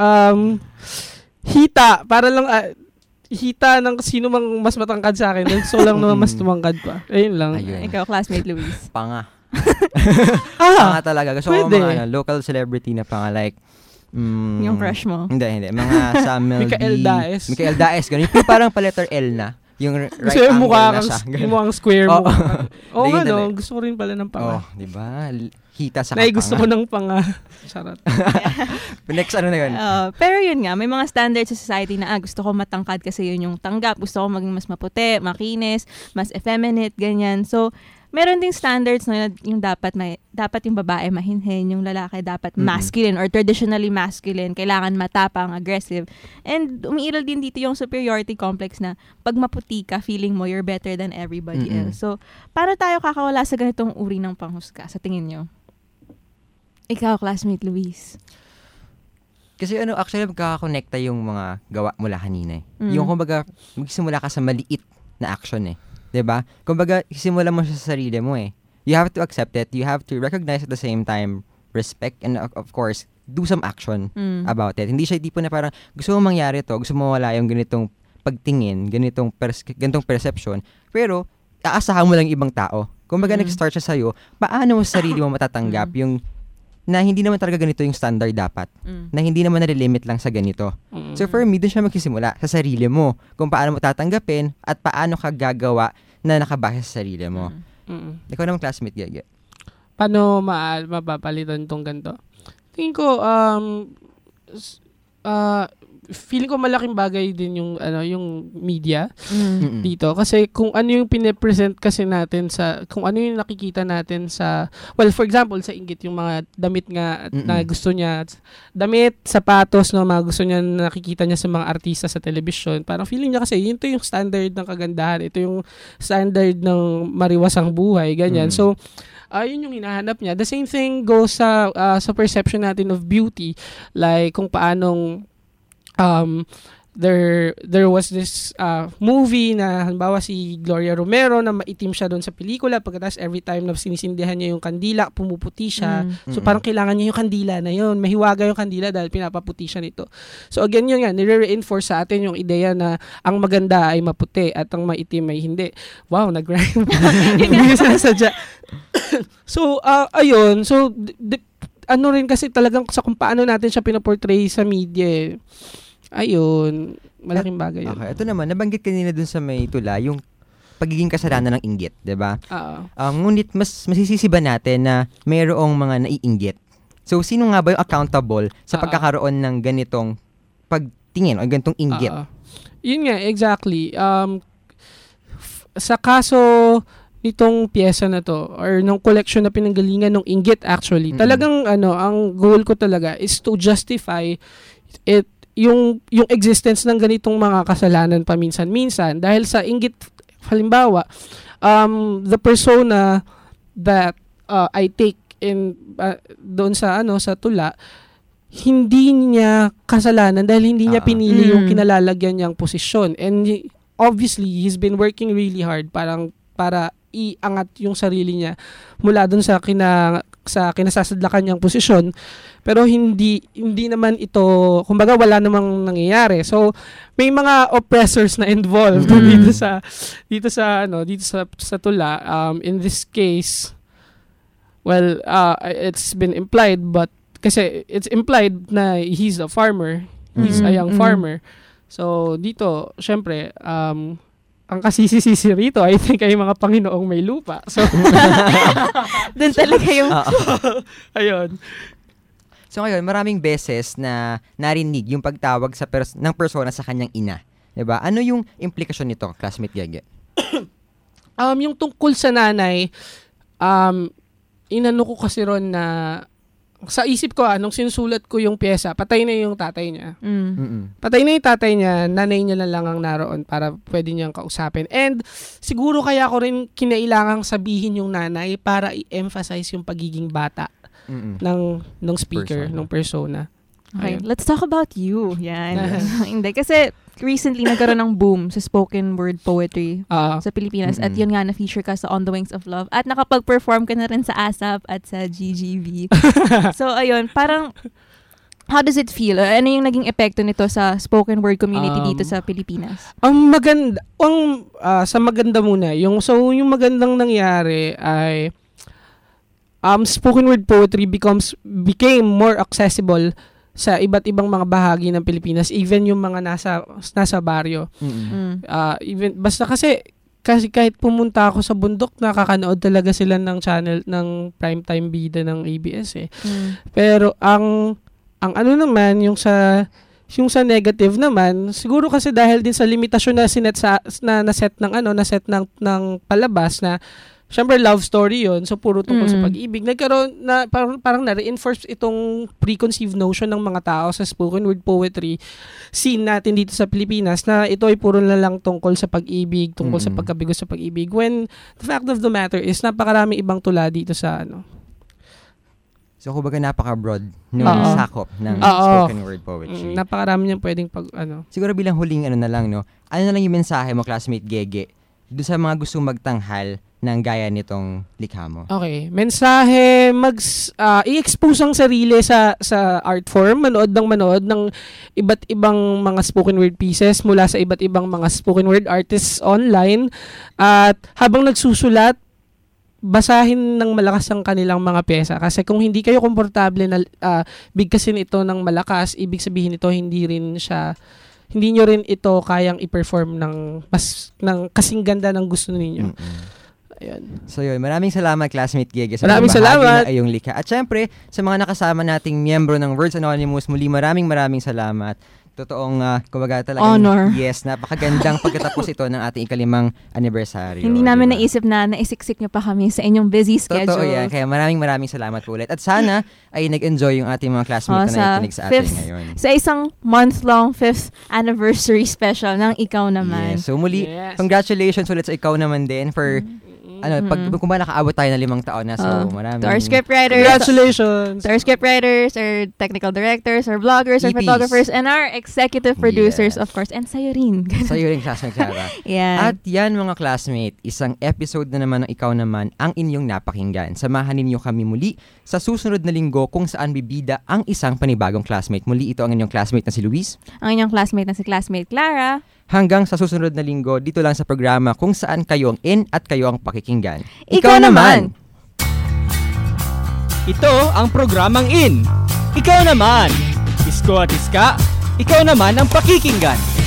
Hita. Para lang, hita ng sino mang mas matangkad sa akin. So lang naman mas tumangkad pa. Ayun lang. Ikaw, classmate Luis. Panga. Panga talaga. Gusto ko mga local celebrity na panga, like, yung crush mo? Hindi. Mga Samuel Mikael Daes. Mikael Daes. Ganun. Yung parang pa letter L na. Yung right so, angle na siya. Yung mukhang square mo. Gusto ko rin pala ng panga. Diba? Hita sa gusto ko ng panga. Charot. Next, ano na yun? Pero yun nga, may mga standards sa society na gusto ko matangkad kasi yun yung tanggap. Gusto ko maging mas maputi, makinis, mas effeminate, ganyan. So, meron ding standards na yung dapat yung babae mahinhin, yung lalaki dapat masculine or traditionally masculine, kailangan matapang, aggressive. And umiiral din dito yung superiority complex na pag maputi ka, feeling mo you're better than everybody else. So, paano tayo kakawala sa ganitong uri ng panghusga sa tingin nyo? Ikaw, classmate Luis. Kasi actually magkakakonekta yung mga gawa mula kanina. Yung kumbaga, magsimula ka sa maliit na action eh. 'Di ba? Kumbaga, isimula mo siya sa sarili mo eh. You have to accept it. You have to recognize at the same time, respect, and of course, do some action about it. Hindi siya tipo na parang gusto mo mangyari to, gusto mo wala yung ganitong pagtingin, ganitong perception, pero aasahan mo lang ibang tao. Kumbaga, nag-start siya sa'yo, paano mo sa sarili mo matatanggap yung na hindi naman talaga ganito yung standard dapat. Na hindi naman nalilimit lang sa ganito. So for me, doon siya magsisimula sa sarili mo. Kung paano mo tatanggapin at paano ka gagawa na nakabase sa sarili mo. Ikaw naman classmate, Gege. Paano mapapalitan tong ganito? Tingin ko, feeling ko malaking bagay din yung media dito kasi kung ano yung pine-present kasi natin kung ano yung nakikita natin for example sa Inggit yung mga damit nga na gusto niya, damit, sapatos, no, mga gusto niya nakikita niya sa mga artista sa television, parang feeling niya kasi yun to yung standard ng kagandahan, ito yung standard ng mariwasang buhay, ganyan. So yun yung hinahanap niya. The same thing goes sa perception natin of beauty, like kung paanong there was this movie na halimbawa si Gloria Romero na maitim siya doon sa pelikula, pagkatapos every time na sinisindihan niya yung kandila, pumuputi siya. So parang kailangan niya yung kandila na yun. Mahiwaga yung kandila dahil pinapaputi siya nito. So again yun nga, nire-reinforce sa atin yung ideya na ang maganda ay maputi at ang maitim ay hindi. Wow, nag-rhyme. Hindi sinasadya. So ayun, so ano rin kasi talagang sa kung paano natin siya pinaportray sa media. Ayun, malaking bagay yun. Okay, ito naman, nabanggit kanina dun sa may tula, yung pagiging kasalanan ng inggit, diba? Oo. Ngunit masisisi ba natin na mayroong mga naiinggit? So, sino nga ba yung accountable sa pagkakaroon ng ganitong pagtingin o ganitong inggit? Yun nga, exactly. Sa kaso nitong pyesa na to, or nung collection na pinanggalingan ng inggit actually, talagang ang goal ko talaga is to justify it, yung existence ng ganitong mga kasalanan paminsan-minsan dahil sa inggit. Halimbawa, the persona that I take in doon sa sa tula, hindi niya kasalanan dahil hindi niya pinili yung kinalalagyan niyang posisyon, and obviously he's been working really hard para iangat yung sarili niya mula doon sa kinasasadlakan niyang posisyon, pero hindi naman ito, kumbaga wala namang nangyayari. So may mga oppressors na involved dito sa tula. In this case, it's been implied, but kasi it's implied na he's a farmer, he's a young farmer. So dito syempre ang kasisisi rito, I think, ay mga Panginoong may lupa. So, doon talaga yung... Ayun. So ngayon, maraming beses na narinig yung pagtawag ng persona sa kanyang ina. Diba? Ano yung implikasyon nito, classmate Gege? Yung tungkol sa nanay, inano ko kasi ron na sa isip ko, nung sinusulat ko yung pyesa, patay na yung tatay niya. Patay na yung tatay niya, nanay niya na lang ang naroon para pwede niyang kausapin. And siguro kaya ko rin kinailangang sabihin yung nanay para i-emphasize yung pagiging bata ng speaker, ng persona. Okay, let's talk about you. Yan. Hindi, kasi recently nagkaroon ng boom sa spoken word poetry sa Pilipinas. At yun nga, na-feature ka sa On the Wings of Love. At nakapag-perform ka na rin sa ASAP at sa GGV. So, ayun, parang, how does it feel? Ano yung naging epekto nito sa spoken word community dito sa Pilipinas? Sa maganda muna, yung magandang nangyari ay spoken word poetry became more accessible sa iba't ibang mga bahagi ng Pilipinas, even yung mga nasa baryo. Even basta kasi kahit pumunta ako sa bundok, nakakanood talaga sila ng channel ng primetime bida ng ABS . Pero ang ano naman yung sa negative naman, siguro kasi dahil din sa limitasyon na naset ng palabas na syempre, love story yun. So, puro tungkol sa pag-ibig. Nagkaroon na, parang na-reinforce itong preconceived notion ng mga tao sa spoken word poetry scene natin dito sa Pilipinas na ito ay puro na lang tungkol sa pag-ibig, tungkol sa pagkabigo sa pag-ibig. When the fact of the matter is, napakarami ibang tula dito sa So, kumbaga napaka-broad ng sakop ng spoken word poetry. Napakarami niyang pwedeng Siguro bilang huling na lang, no? Ano na lang yung mensahe mo, classmate Gege, doon sa mga gustong magtanghal ng gaya nitong likha mo? Okay. Mensahe, i-expose ang sarili sa art form, manood ng iba't ibang mga spoken word pieces mula sa iba't ibang mga spoken word artists online. At habang nagsusulat, basahin ng malakas ang kanilang mga pyesa. Kasi kung hindi kayo komportable na bigkasin ito ng malakas, ibig sabihin ito hindi nyo rin ito kayang i-perform ng kasing ganda ng gusto ninyo. Ayun. So yun, maraming salamat classmate Gege sa maraming salamat na iyong likha. At syempre, sa mga nakasama nating miyembro ng Words Anonymous, muli maraming salamat. Totoong, kumbaga talagang, honor. Yes, napakagandang pagkatapos ito ng ating 5th anniversary. Hindi namin naisip na naisiksik nyo pa kami sa inyong busy schedule. Totoo yan. Kaya maraming salamat po ulit. At sana ay nag-enjoy yung ating mga classmates na nakikinig sa atin ngayon. Sa isang month-long 5th anniversary special ng Ikaw Naman. Yes. So muli, congratulations ulit sa Ikaw Naman din for kung ba nakaabot tayo ng 5 taon na, so maraming... To our scriptwriters. Congratulations! To our scriptwriters, our technical directors, our vloggers, our EPs. photographers, and our executive producers, of course. And sa'yo rin. Sa'yo rin, classmate Clara. Yeah. At yan mga classmate, isang episode na naman ng Ikaw Naman ang inyong napakinggan. Samahan ninyo kami muli sa susunod na linggo kung saan bibida ang isang panibagong classmate. Muli ito ang inyong classmate na si Luis. Ang inyong classmate na si classmate Clara. Hanggang sa susunod na linggo, dito lang sa programa kung saan kayo ang in at kayo ang pakikinggan. Ikaw Naman! Ito ang programang In. Ikaw naman! Isko at iska, ikaw naman ang pakikinggan.